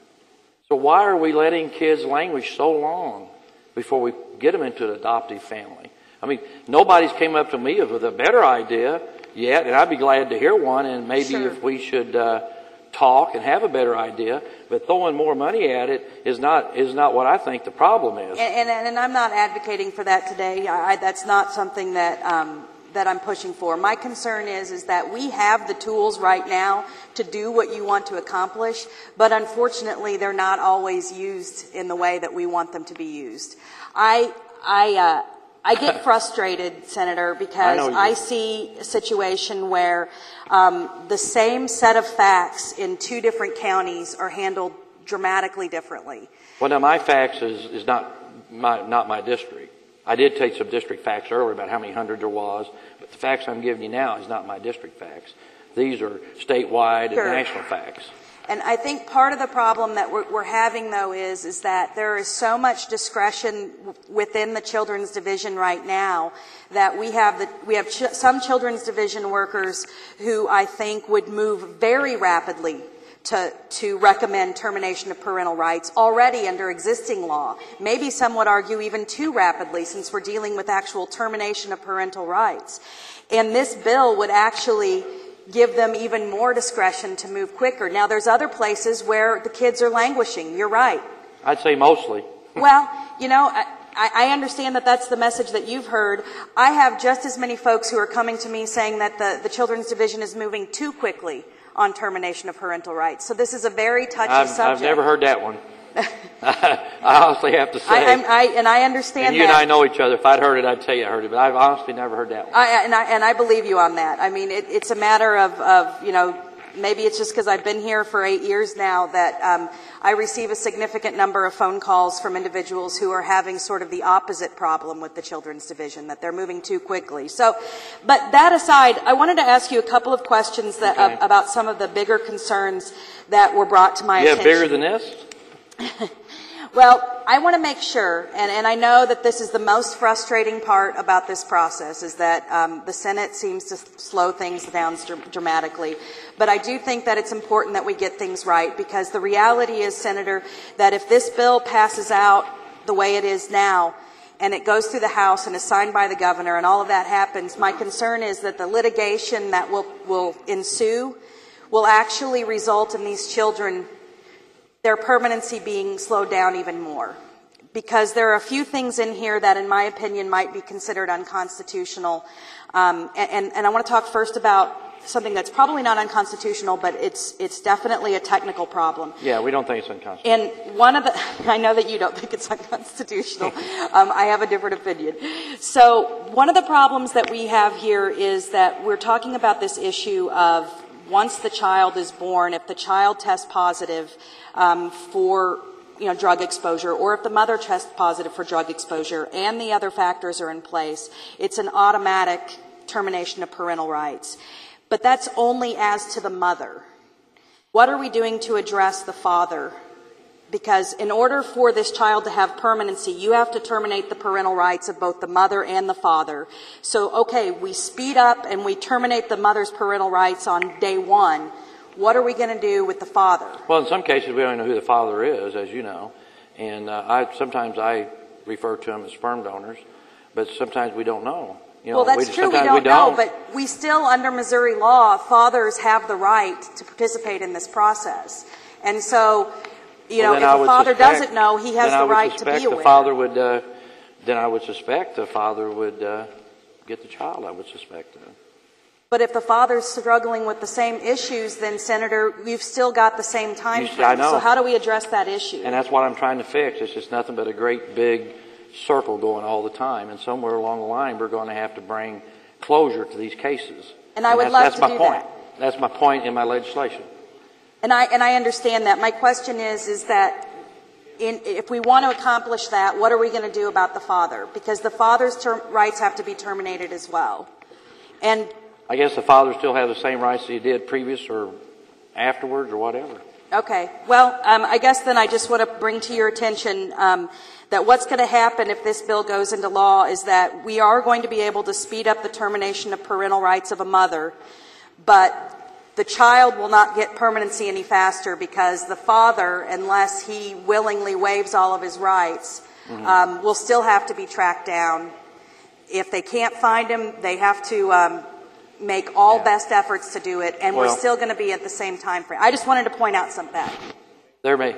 So why are we letting kids languish so long before we get them into an adoptive family? I mean, nobody's came up to me with a better idea yet, and I'd be glad to hear one, and maybe Sure. if we should uh, talk and have a better idea, but throwing more money at it is not is not what I think the problem is. And, and, and I'm not advocating for that today. I, that's not something that um, that I'm pushing for. My concern is is that we have the tools right now to do what you want to accomplish, but unfortunately, they're not always used in the way that we want them to be used. I I. Uh, I get frustrated, Senator, because I know you I do. see a situation where um, the same set of facts in two different counties are handled dramatically differently. Well, now my facts is, is not my not my district. I did take some district facts earlier about how many hundred there was, but the facts I'm giving you now is not my district facts. These are statewide Sure. and national facts. And I think part of the problem that we're, we're having, though, is is that there is so much discretion w- within the Children's Division right now that we have the, we have ch- some Children's Division workers who I think would move very rapidly to to recommend termination of parental rights already under existing law. Maybe some would argue even too rapidly, since we're dealing with actual termination of parental rights. And this bill would actually give them even more discretion to move quicker. Now, there's other places where the kids are languishing. You're right. I'd say mostly. Well, you know, I, I understand that that's the message that you've heard. I have just as many folks who are coming to me saying that the, the Children's Division is moving too quickly on termination of parental rights. So this is a very touchy I've, subject. I've never heard that one. I honestly have to say. I, I'm- I, and I understand and you that. and I know each other. If I'd heard it, I'd tell you I heard it. But I've honestly never heard that one. I, and, I, and I believe you on that. I mean, it, it's a matter of, of, you know, maybe it's just because I've been here for eight years now that um, I receive a significant number of phone calls from individuals who are having sort of the opposite problem with the Children's Division, that they're moving too quickly. So, but that aside, I wanted to ask you a couple of questions that, Okay. uh, about some of the bigger concerns that were brought to my Yeah, attention. bigger than this? Well, I want to make sure, and, and I know that this is the most frustrating part about this process, is that um, the Senate seems to slow things down dramatically. But I do think that it's important that we get things right, because the reality is, Senator, that if this bill passes out the way it is now, and it goes through the House and is signed by the governor, and all of that happens, my concern is that the litigation that will, will ensue will actually result in these children, their permanency being slowed down even more. Because there are a few things in here that, in my opinion, might be considered unconstitutional. Um, and, and I want to talk first about something that's probably not unconstitutional, but it's it's definitely a technical problem. Yeah, we don't think it's unconstitutional. And one of the, I know that you don't think it's unconstitutional. um, I have a different opinion. So one of the problems that we have here is that we're talking about this issue of once the child is born, if the child tests positive um, for you know, drug exposure, or if the mother tests positive for drug exposure and the other factors are in place, it's an automatic termination of parental rights. But that's only as to the mother. What are we doing to address the father? Because in order for this child to have permanency, you have to terminate the parental rights of both the mother and the father. So, okay, we speed up and we terminate the mother's parental rights on day one. What are we going to do with the father? Well, in some cases, we don't know who the father is, as you know. And uh, I sometimes I refer to them as sperm donors, but sometimes we don't know. You know, well, that's we, true. We don't, we don't know, but we still, under Missouri law, fathers have the right to participate in this process. And so, you well, know, if the father suspect, doesn't know, he has the right to be aware. The father would, uh, then I would suspect the father would uh, get the child, I would suspect. Uh. But if the father's struggling with the same issues, then, Senator, you've still got the same time frame. I know. So how do we address that issue? And that's what I'm trying to fix. It's just nothing but a great big circle going all the time, and somewhere along the line we're going to have to bring closure to these cases. And I would love that's to my do point. that. That's my point in my legislation. And I and I understand that. My question is, is that in, if we want to accomplish that, what are we going to do about the father? Because the father's term, rights have to be terminated as well. And I guess the father still has the same rights that he did previous or afterwards or whatever. Okay. Well, um, I guess then I just want to bring to your attention um, that what's going to happen if this bill goes into law is that we are going to be able to speed up the termination of parental rights of a mother, but the child will not get permanency any faster because the father, unless he willingly waives all of his rights, mm-hmm. um, will still have to be tracked down. If they can't find him, they have to um, make all yeah. best efforts to do it, and well, we're still going to be at the same time frame. I just wanted to point out some of that. There may.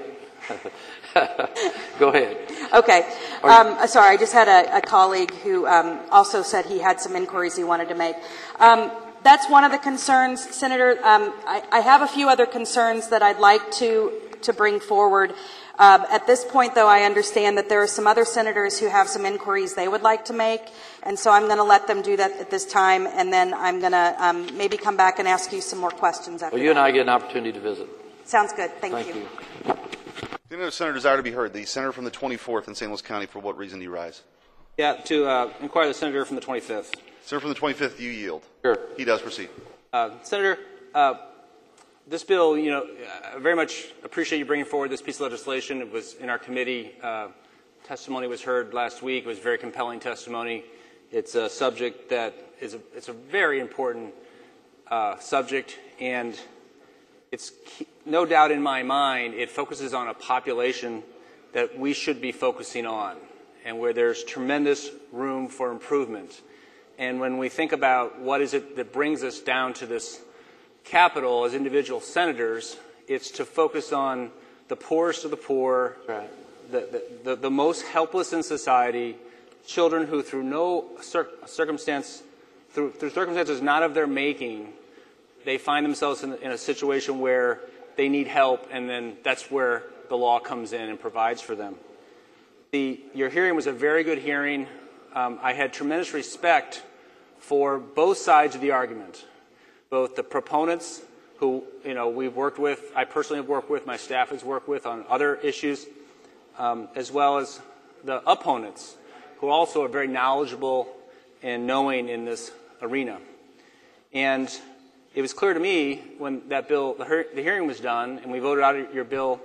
Go ahead. Okay. Um, sorry, I just had a, a colleague who um, also said he had some inquiries he wanted to make. Um, that's one of the concerns, Senator. Um, I, I have a few other concerns that I'd like to, to bring forward. Um, at this point, though, I understand that there are some other senators who have some inquiries they would like to make, and so I'm going to let them do that at this time, and then I'm going to um, maybe come back and ask you some more questions after Well, you that. and I get an opportunity to visit. Sounds good. Thank, Thank you. you. Any other senator desire to be heard? The senator from the twenty-fourth in Saint Louis County, for what reason do you rise? Yeah, to uh, inquire the senator from the twenty-fifth. Senator from the twenty-fifth, you yield. Sure. He does proceed. Uh, Senator, uh, this bill, you know, I very much appreciate you bringing forward this piece of legislation. It was in our committee. Uh, testimony was heard last week. It was very compelling testimony. It's a subject that is a, it's a very important uh, subject, and it's key, no doubt in my mind it focuses on a population that we should be focusing on and where there's tremendous room for improvement. And when we think about what is it that brings us down to this Capitol as individual senators, it's to focus on the poorest of the poor, right. the, the, the, the most helpless in society, children who through no cir- circumstance, through, through circumstances not of their making, they find themselves in, in a situation where they need help, and then that's where the law comes in and provides for them. The, your hearing was a very good hearing. Um, I had tremendous respect for both sides of the argument, both the proponents who, you know, we've worked with, I personally have worked with, my staff has worked with on other issues, um, as well as the opponents who also are very knowledgeable and knowing in this arena. And it was clear to me when that bill, the, her- the hearing was done and we voted out your bill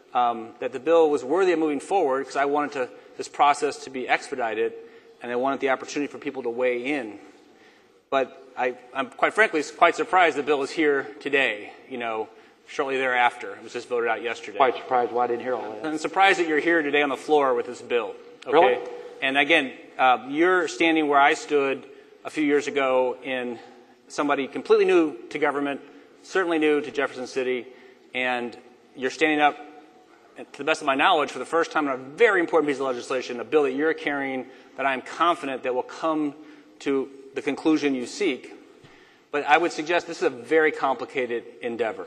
um, that the bill was worthy of moving forward because I wanted to, this process to be expedited, and I wanted the opportunity for people to weigh in. But I, I'm quite frankly quite surprised the bill is here today, you know, shortly thereafter. It was just voted out yesterday. Quite surprised why I didn't hear all that. I'm surprised that you're here today on the floor with this bill. Okay? Really? And again, uh, you're standing where I stood a few years ago in somebody completely new to government, certainly new to Jefferson City, and you're standing up, to the best of my knowledge, for the first time on a very important piece of legislation, a bill that you're carrying that I'm confident that will come to the conclusion you seek. But I would suggest this is a very complicated endeavor,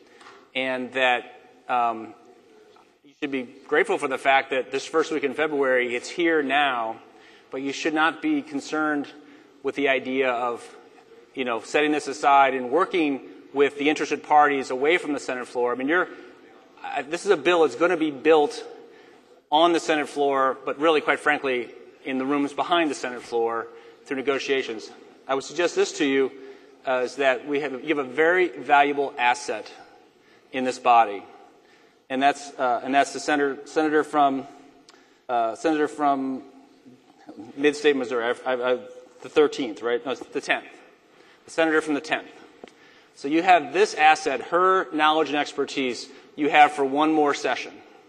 and that um, you should be grateful for the fact that this first week in February, it's here now, but you should not be concerned with the idea of, you know, setting this aside and working with the interested parties away from the Senate floor. I mean, you're, uh, this is a bill that's going to be built on the Senate floor, but really, quite frankly, in the rooms behind the Senate floor through negotiations. I would suggest this to you, uh, is that we have, you have a very valuable asset in this body, and that's uh, and that's the senator senator from uh, senator from mid-state Missouri, I, I, I, the thirteenth, right? No, it's the tenth. The senator from the tenth. So you have this asset, her knowledge and expertise, you have for one more session,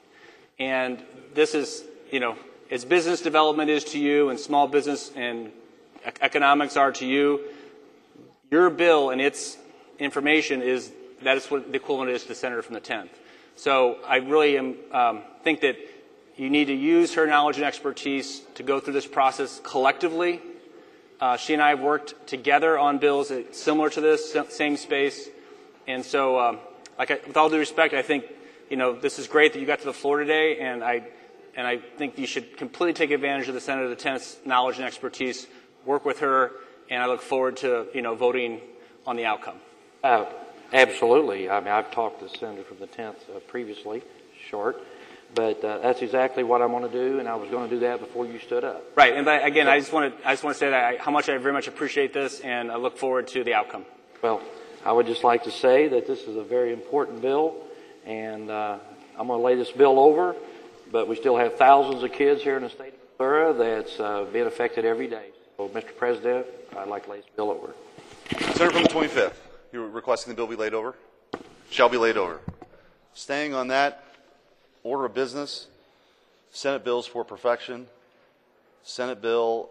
and this is, you know, as business development is to you, and small business and economics are to you, your bill and its information is, that is what the equivalent is to the senator from the tenth. So I really am, um, think that you need to use her knowledge and expertise to go through this process collectively. Uh, she and I have worked together on bills that, similar to this, same space. And so, um, like I, with all due respect, I think, you know, this is great that you got to the floor today, and I, and I think you should completely take advantage of the senator of the tenth's knowledge and expertise, work with her, and I look forward to, you know, voting on the outcome. Uh, absolutely. I mean, I've talked to the senator from the tenth uh, previously, short, but uh, that's exactly what I want to do, and I was going to do that before you stood up. Right, and I, again, I just want to I just want to say that I, how much I very much appreciate this, and I look forward to the outcome. Well, I would just like to say that this is a very important bill, and uh, I'm going to lay this bill over, but we still have thousands of kids here in the state of Missouri that's uh, being affected every day. So, Mister President, I'd like to lay this bill over. Senator from the twenty-fifth, you're requesting the bill be laid over? Shall be laid over. Staying on that order of business, Senate bills for perfection, Senate Bill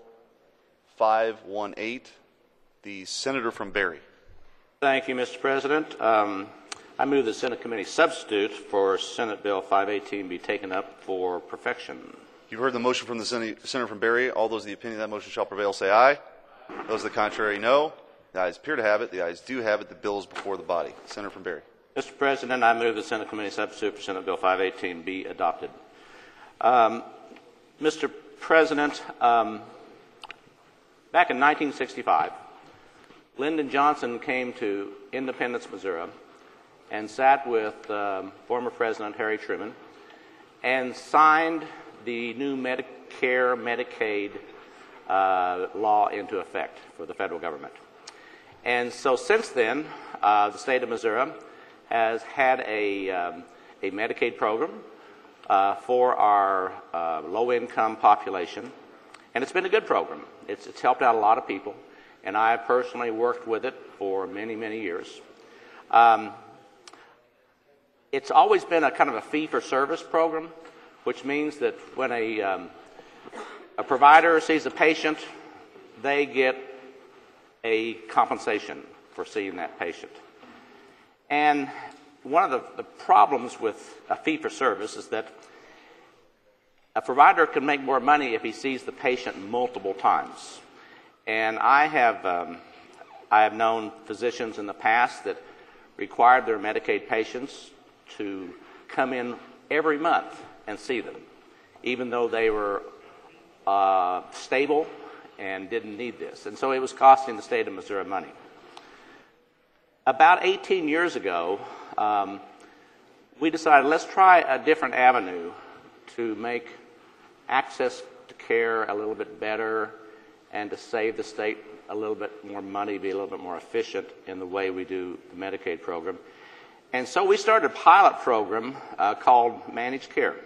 five eighteen, the senator from Barry. Thank you, Mister President. Um, I move the Senate Committee substitute for Senate Bill five eighteen be taken up for perfection. You've heard the motion from the senator from Barry. All those of the opinion that motion shall prevail say aye. Those of the contrary, no. The ayes appear to have it. The ayes do have it. The bill is before the body. Senator from Barry. Mister President, I move the Senate Committee substitute for Senate Bill five eighteen be adopted. Um, Mister President, um, back in nineteen sixty-five, Lyndon Johnson came to Independence, Missouri, and sat with um, former President Harry Truman and signed the new Medicare, Medicaid uh, law into effect for the federal government. And so since then, uh, the state of Missouri has had a, um, a Medicaid program uh, for our uh, low-income population, and it's been a good program. It's, it's helped out a lot of people, and I have personally worked with it for many, many years. Um, it's always been a kind of a fee-for-service program, which means that when a, um, a provider sees a patient, they get a compensation for seeing that patient. And one of the, the problems with a fee-for-service is that a provider can make more money if he sees the patient multiple times. And I have, um, I have known physicians in the past that required their Medicaid patients to come in every month and see them, even though they were uh, stable and didn't need this. And so it was costing the state of Missouri money. About eighteen years ago, um, we decided let's try a different avenue to make access to care a little bit better and to save the state a little bit more money, be a little bit more efficient in the way we do the Medicaid program. And so we started a pilot program uh, called Managed Care.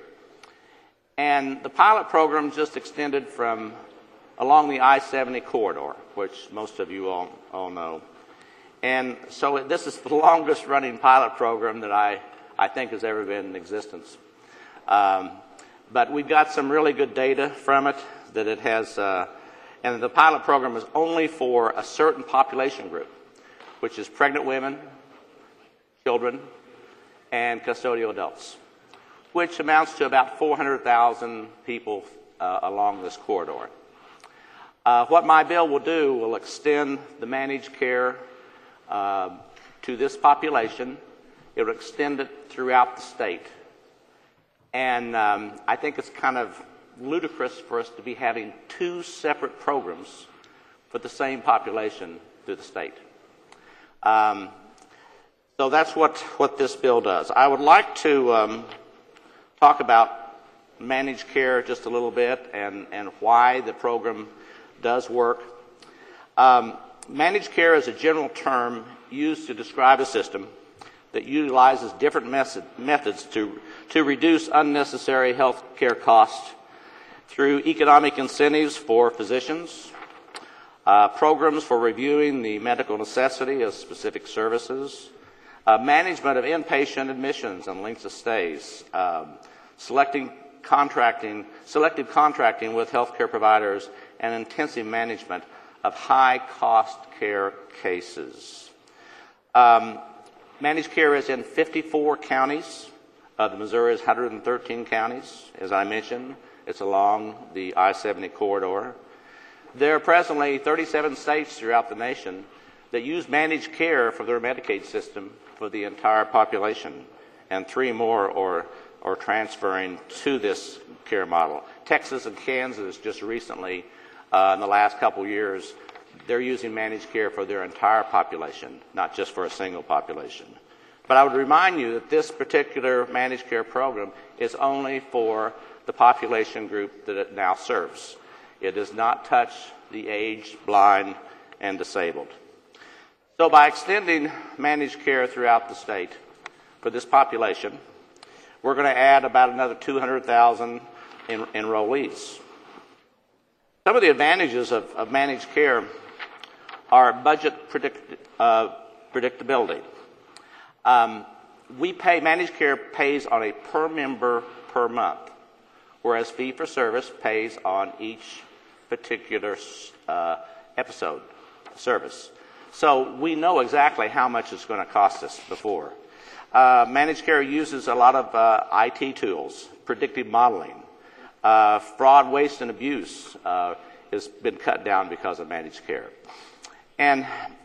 And the pilot program just extended from along the I seventy corridor, which most of you all, all know. And so this is the longest running pilot program that I, I think has ever been in existence. Um, but we got some really good data from it that it has, uh, and the pilot program is only for a certain population group, which is pregnant women, children, and custodial adults, which amounts to about four hundred thousand people uh, along this corridor. Uh, what my bill will do will extend the managed care uh, to this population. It will extend it throughout the state. And um, I think it's kind of ludicrous for us to be having two separate programs for the same population through the state. Um, so that's what, what this bill does. I would like to um, talk about managed care just a little bit and, and why the program does work. Um, managed care is a general term used to describe a system that utilizes different method, methods to, to reduce unnecessary health care costs through economic incentives for physicians, uh, programs for reviewing the medical necessity of specific services, uh, management of inpatient admissions and lengths of stays, um, selecting contracting, selective contracting with healthcare providers, and intensive management of high-cost care cases. Um, managed care is in fifty-four counties. Uh, the Missouri is one hundred thirteen counties. As I mentioned, it's along the I seventy corridor. There are presently thirty-seven states throughout the nation that use managed care for their Medicaid system for the entire population, and three more are, are transferring to this care model. Texas and Kansas just recently, uh, in the last couple years, they're using managed care for their entire population, not just for a single population. But I would remind you that this particular managed care program is only for the population group that it now serves. It does not touch the aged, blind, and disabled. So by extending managed care throughout the state for this population, we're going to add about another two hundred thousand en- enrollees. Some of the advantages of, of managed care are budget predict, uh, predictability. Um, we pay, managed care pays on a per member per month, whereas fee-for-service pays on each particular uh, episode service. So we know exactly how much it's going to cost us before. Uh, managed care uses a lot of uh, I T tools, predictive modeling. Uh, fraud, waste, and abuse uh, has been cut down because of managed care. And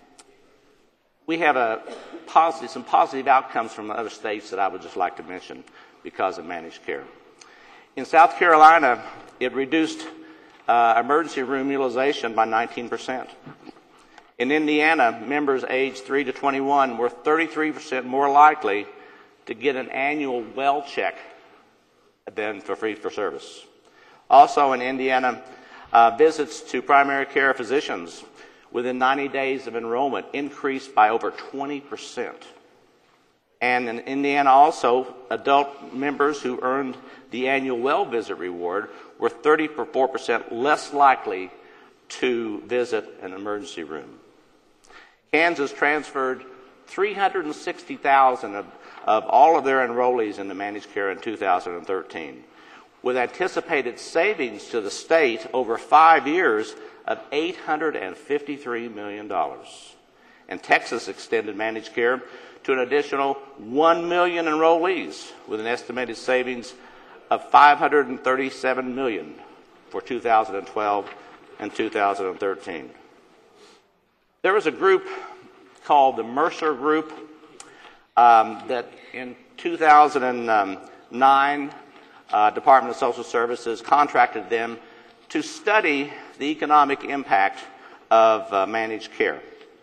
we have a positive, some positive outcomes from other states that I would just like to mention because of managed care. In South Carolina, it reduced uh, emergency room utilization by nineteen percent. In Indiana, members aged three to twenty-one were thirty-three percent more likely to get an annual well check than for fee-for-service. Also in Indiana, uh, visits to primary care physicians within ninety days of enrollment increased by over twenty percent. And in Indiana also, adult members who earned the annual well visit reward were thirty-four percent less likely to visit an emergency room. Kansas transferred three hundred sixty thousand of, of all of their enrollees into managed care in two thousand thirteen, with anticipated savings to the state over five years of eight hundred fifty-three million dollars. And Texas extended managed care to an additional one million enrollees with an estimated savings of five hundred thirty-seven million dollars for two thousand twelve and two thousand thirteen. There was a group called the Mercer Group um, that in two thousand nine, uh, Department of Social Services contracted them to study the economic impact of uh, managed care.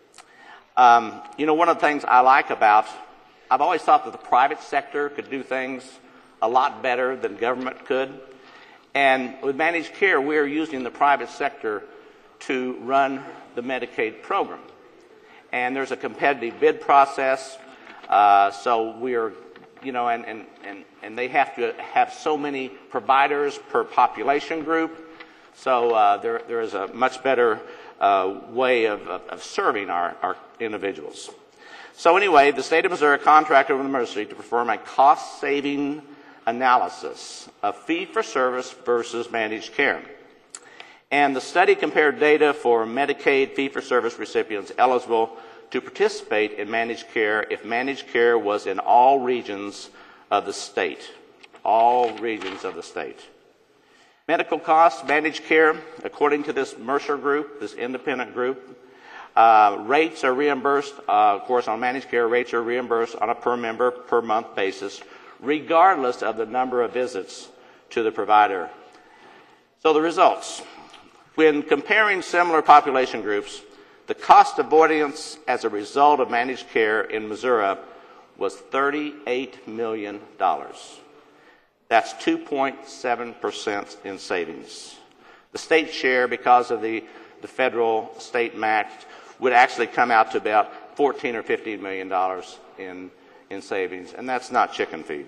Um, you know, one of the things I like about, I've always thought that the private sector could do things a lot better than government could. And with managed care, we are using the private sector to run the Medicaid program. And there's a competitive bid process. Uh, so we are, you know, and, and, and, and they have to have so many providers per population group. So uh, there, there is a much better uh, way of, of, of serving our, our individuals. So anyway, the state of Missouri contracted with Mercy to perform a cost-saving analysis of fee-for-service versus managed care. And the study compared data for Medicaid fee-for-service recipients eligible to participate in managed care if managed care was in all regions of the state. All regions of the state. Medical costs, managed care, according to this Mercer group, this independent group, uh, rates are reimbursed, uh, of course, on managed care, rates are reimbursed on a per member, per month basis, regardless of the number of visits to the provider. So the results. When comparing similar population groups, the cost avoidance as a result of managed care in Missouri was thirty-eight million dollars. That's two point seven percent in savings. The state share, because of the, the federal state match, would actually come out to about fourteen or fifteen million dollars in, in savings, and that's not chicken feed.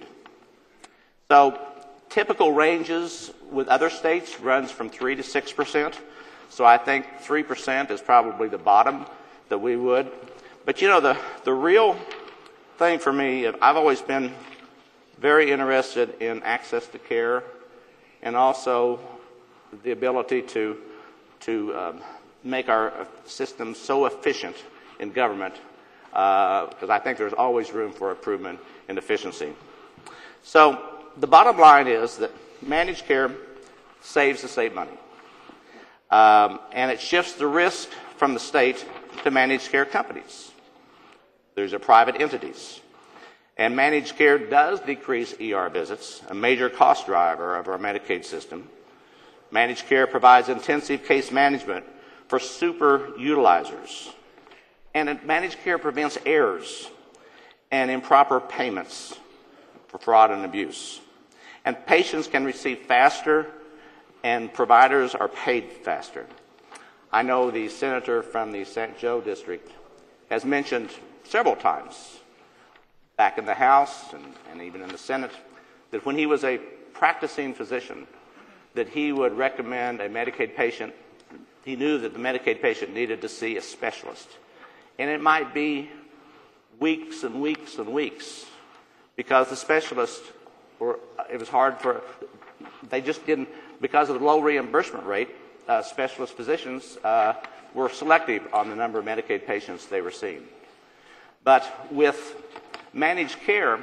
So typical ranges with other states runs from three to six percent. So I think three percent is probably the bottom that we would. But you know, the, the real thing for me, I've always been very interested in access to care and also the ability to, to um, make our system so efficient in government, because uh, I think there's always room for improvement and efficiency. So the bottom line is that managed care saves the state money. Um, and it shifts the risk from the state to managed care companies. These are private entities. And managed care does decrease E R visits, a major cost driver of our Medicaid system. Managed care provides intensive case management for super utilizers. And managed care prevents errors and improper payments for fraud and abuse. And patients can receive faster and providers are paid faster. I know the senator from the Saint Joe district has mentioned several times back in the House and, and even in the Senate that when he was a practicing physician that he would recommend a Medicaid patient, he knew that the Medicaid patient needed to see a specialist. And it might be weeks and weeks and weeks because the specialist, were, it was hard for, they just didn't, because of the low reimbursement rate, uh, specialist physicians uh, were selective on the number of Medicaid patients they were seeing. But with managed care,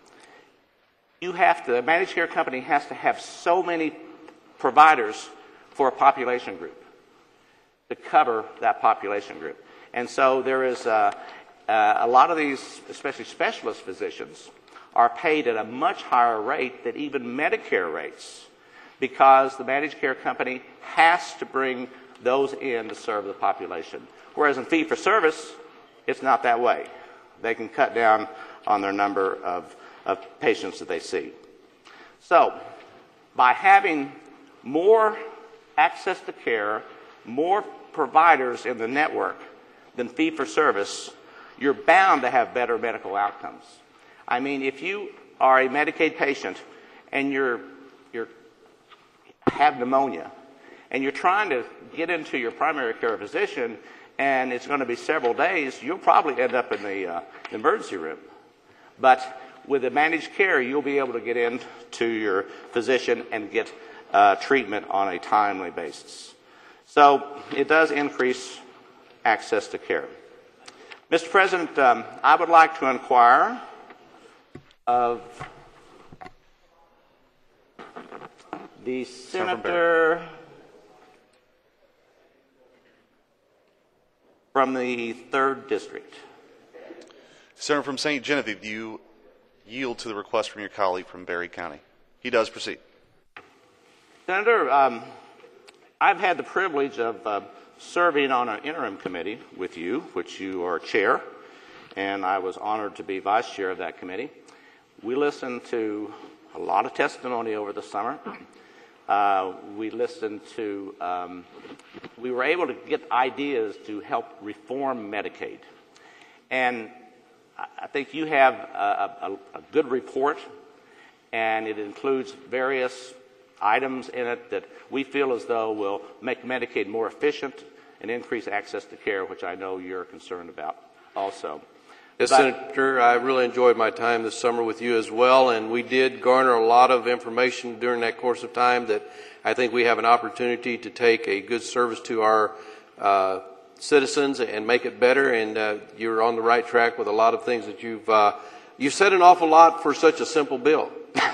you have to, a managed care company has to have so many providers for a population group to cover that population group. And so there is uh, uh, a lot of these, especially specialist physicians, are paid at a much higher rate than even Medicare rates, because the managed care company has to bring those in to serve the population. Whereas in fee-for-service, it's not that way. They can cut down on their number of, of patients that they see. So, by having more access to care, more providers in the network than fee-for-service, you're bound to have better medical outcomes. I mean, if you are a Medicaid patient and you're, you're have pneumonia, and you're trying to get into your primary care physician, and it's going to be several days, you'll probably end up in the uh, emergency room. But with the managed care, you'll be able to get in to your physician and get uh, treatment on a timely basis. So it does increase access to care. Mister President, um, I would like to inquire of the senator from the third district. Senator from Saint Genevieve, do you yield to the request from your colleague from Berry County? He does proceed. Senator, um, I've had the privilege of uh, serving on an interim committee with you, which you are chair, and I was honored to be vice chair of that committee. We listened to a lot of testimony over the summer. Uh, we listened to, um, we were able to get ideas to help reform Medicaid. And I think you have a, a, a good report, and it includes various items in it that we feel as though will make Medicaid more efficient and increase access to care, which I know you're concerned about also. Yes, But, Senator, I really enjoyed my time this summer with you as well, and we did garner a lot of information during that course of time that I think we have an opportunity to take a good service to our uh, citizens and make it better, and uh, you're on the right track with a lot of things that you've uh, you've said an awful lot for such a simple bill.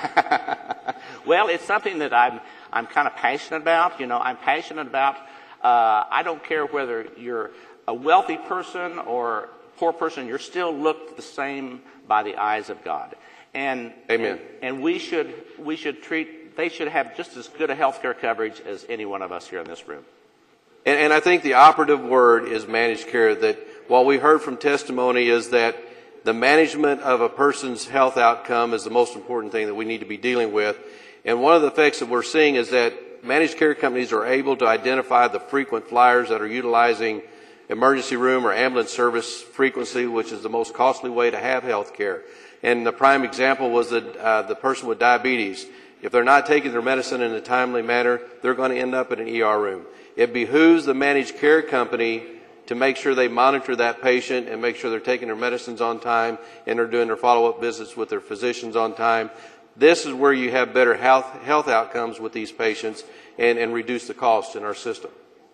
Well, it's something that I'm I'm kind of passionate about. You know, I'm passionate about. Uh, I don't care whether you're a wealthy person or a poor person. You're still looked the same by the eyes of God. And Amen. And, and we should we should treat. They should have just as good a health care coverage as any one of us here in this room. And, and I think the operative word is managed care. That what we heard from testimony is that the management of a person's health outcome is the most important thing that we need to be dealing with. And one of the effects that we're seeing is that managed care companies are able to identify the frequent flyers that are utilizing emergency room or ambulance service frequency, which is the most costly way to have health care. And the prime example was that uh, the person with diabetes. If they're not taking their medicine in a timely manner, they're going to end up in an E R room. It behooves the managed care company to make sure they monitor that patient and make sure they're taking their medicines on time and they're doing their follow-up visits with their physicians on time. This is where you have better health, health outcomes with these patients and, and reduce the costs in our system.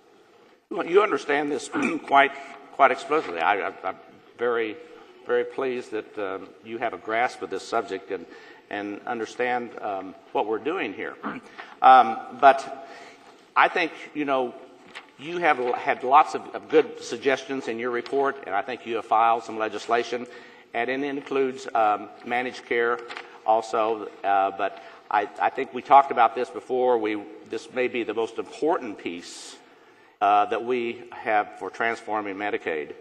Well, you understand this quite quite explicitly. I, I, I'm very, very pleased that um, you have a grasp of this subject and, and understand um, what we're doing here. Um, but I think, you know, you have had lots of, of good suggestions in your report, and I think you have filed some legislation, and it includes um, managed care also. Uh, but I, I think we talked about this before. We this may be the most important piece uh, that we have for transforming Medicaid,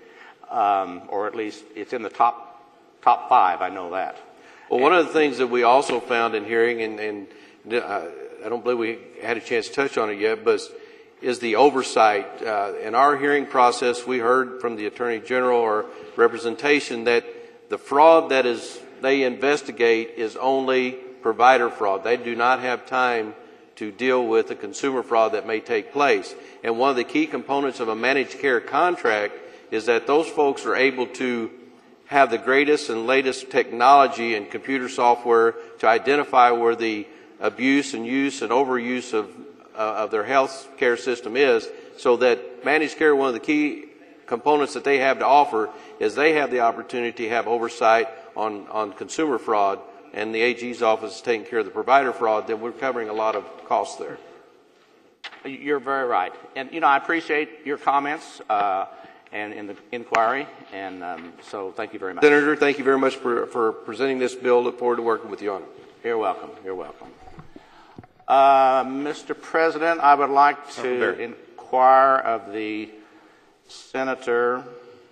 um, or at least it's in the top top five. I know that. Well, one of the things that we also found in hearing, and, and uh, I don't believe we had a chance to touch on it yet, but is the oversight. Uh, in our hearing process, we heard from the Attorney General or representation that the fraud that is they investigate is only provider fraud. They do not have time to deal with the consumer fraud that may take place. And one of the key components of a managed care contract is that those folks are able to have the greatest and latest technology and computer software to identify where the abuse and use and overuse of uh, of their health care system is, so that managed care, one of the key components that they have to offer is they have the opportunity to have oversight on, on consumer fraud, and the A G's office is taking care of the provider fraud. Then we're covering a lot of costs there. You're very right. And, you know, I appreciate your comments uh, and in the inquiry, and um, so thank you very much. Senator, thank you very much for, for presenting this bill. Look forward to working with you on it. You're welcome. You're welcome. Uh, Mister President, I would like to inquire of the senator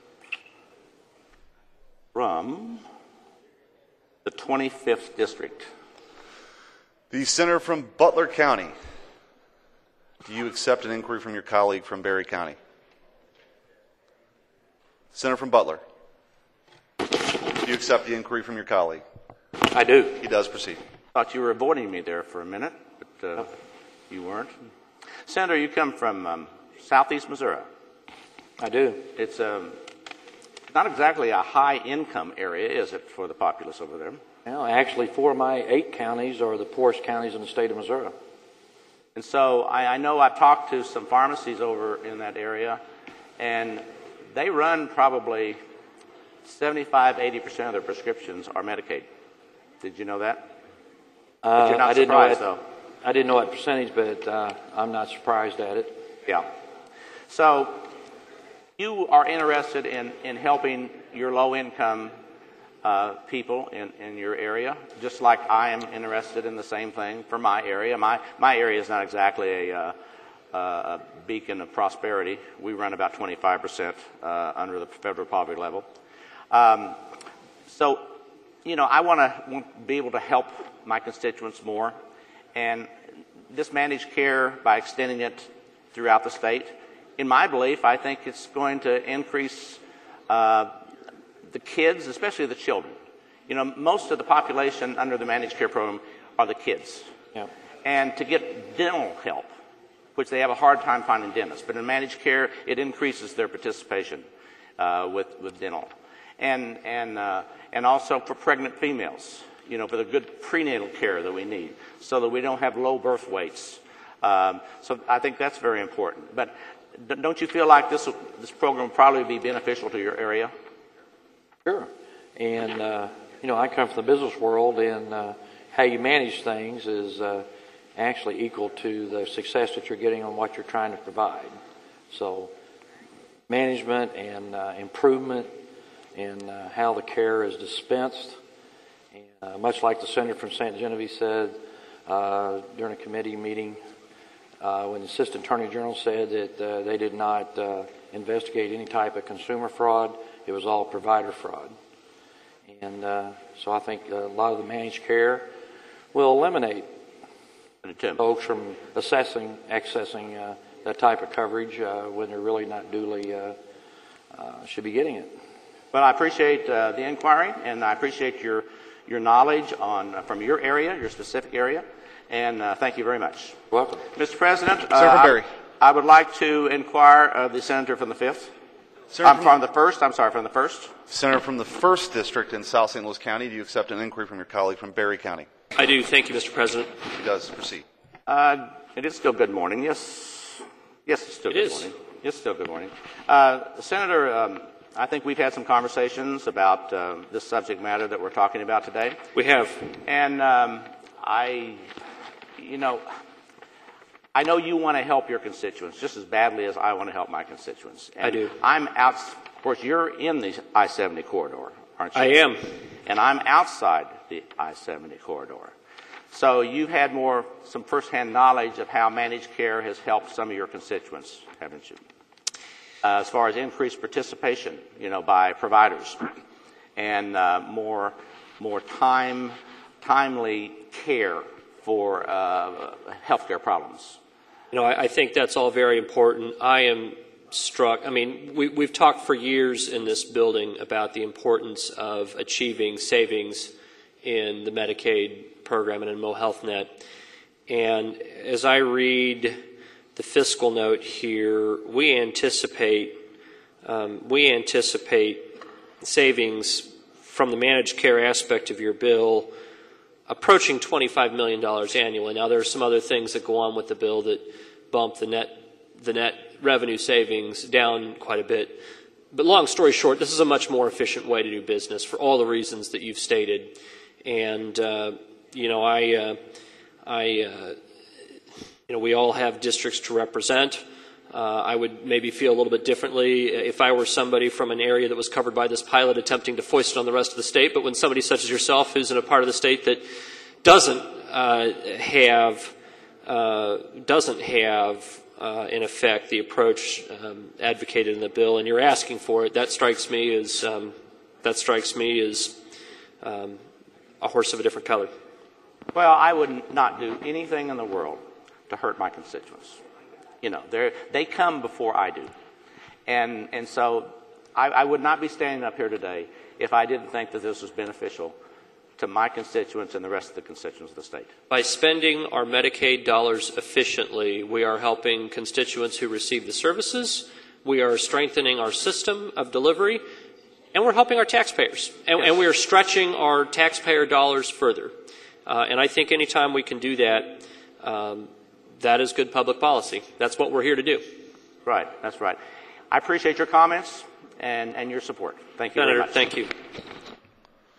from the twenty-fifth District. The senator from Butler County. Do you accept an inquiry from your colleague from Berry County? Senator from Butler. Do you accept the inquiry from your colleague? I do. He does. Proceed. Thought you were avoiding me there for a minute, but uh, you weren't. Senator, you come from um, southeast Missouri. I do. It's um, not exactly a high-income area, is it, for the populace over there? Well, actually, four of my eight counties are the poorest counties in the state of Missouri. And so I, I know I've talked to some pharmacies over in that area, and they run probably seventy-five, eighty percent of their prescriptions are Medicaid. Did you know that? Uh, but you're not I didn't surprised, know that, though. I didn't know that percentage, but uh, I'm not surprised at it. Yeah. So you are interested in, in helping your low-income uh, people in, in your area, just like I am interested in the same thing for my area. My, my area is not exactly a, uh, a beacon of prosperity. We run about twenty-five percent uh, under the federal poverty level. Um, so, you know, I want to be able to help my constituents more. And this managed care, by extending it throughout the state, in my belief, I think it's going to increase uh, the kids, especially the children. You know, most of the population under the managed care program are the kids. Yeah. And to get dental help, which they have a hard time finding dentists, but in managed care, it increases their participation uh, with, with dental. And, and, uh, and also for pregnant females, you know, for the good prenatal care that we need, so that we don't have low birth weights. Um, so I think that's very important. But don't you feel like this, this program will probably be beneficial to your area? Sure. And, uh, you know, I come from the business world, and uh, how you manage things is uh, actually equal to the success that you're getting on what you're trying to provide. So management and uh, improvement in uh, how the care is dispensed. And, uh, much like the senator from Saint Genevieve said uh, during a committee meeting, uh, when the Assistant Attorney General said that uh, they did not uh, investigate any type of consumer fraud, it was all provider fraud. And uh, so I think a lot of the managed care will eliminate folks from assessing, accessing uh, that type of coverage uh, when they're really not duly uh, uh, should be getting it. Well, I appreciate uh, the inquiry, and I appreciate your your knowledge on uh, from your area, your specific area, and uh, thank you very much. Welcome, Mister President. Senator Uh, Berry. I, I would like to inquire of the senator from the fifth. Senator I'm from from the first. I'm sorry, from the first. Senator from the first District in South Saint Louis County, do you accept an inquiry from your colleague from Berry County? I do. Thank you, Mister President. He does. Proceed. Uh, it is still good morning. Yes. Yes, it's still It good is. morning. It's still good morning. Uh, Senator, um, I think we've had some conversations about uh, this subject matter that we're talking about today. We have. And um, I, you know, I know you want to help your constituents just as badly as I want to help my constituents. And I do. I'm out, of course, you're in the I seventy corridor, aren't you? I am. And I'm outside the I seventy corridor. So you've had more, some firsthand knowledge of how managed care has helped some of your constituents, haven't you? Uh, as far as increased participation, you know, by providers and uh, more, more time, timely care for uh, healthcare problems. You know, I, I think that's all very important. I am struck. I mean, we, we've talked for years in this building about the importance of achieving savings in the Medicaid program and in MoHealthNet. And as I read the fiscal note here, we anticipate um, we anticipate savings from the managed care aspect of your bill approaching twenty-five million dollars annually. Now, there are some other things that go on with the bill that bump the net the net revenue savings down quite a bit. But long story short, this is a much more efficient way to do business for all the reasons that you've stated. And uh, you know, I, uh, I, uh, you know, we all have districts to represent. Uh, I would maybe feel a little bit differently if I were somebody from an area that was covered by this pilot attempting to foist it on the rest of the state. But when somebody such as yourself, who's in a part of the state that doesn't uh, have uh, doesn't have uh, in effect the approach um, advocated in the bill, and you're asking for it, that strikes me as um, that strikes me as um, a horse of a different color. Well, I would not do anything in the world to hurt my constituents. You know, they come before I do. And, and so I, I would not be standing up here today if I didn't think that this was beneficial to my constituents and the rest of the constituents of the state. By spending our Medicaid dollars efficiently, we are helping constituents who receive the services, we are strengthening our system of delivery, and we're helping our taxpayers. And, Yes. and we are stretching our taxpayer dollars further. Uh, and I think anytime we can do that, um, that is good public policy. That's what we're here to do. Right, that's right. I appreciate your comments and, and your support. Thank you Senator, very much. thank you.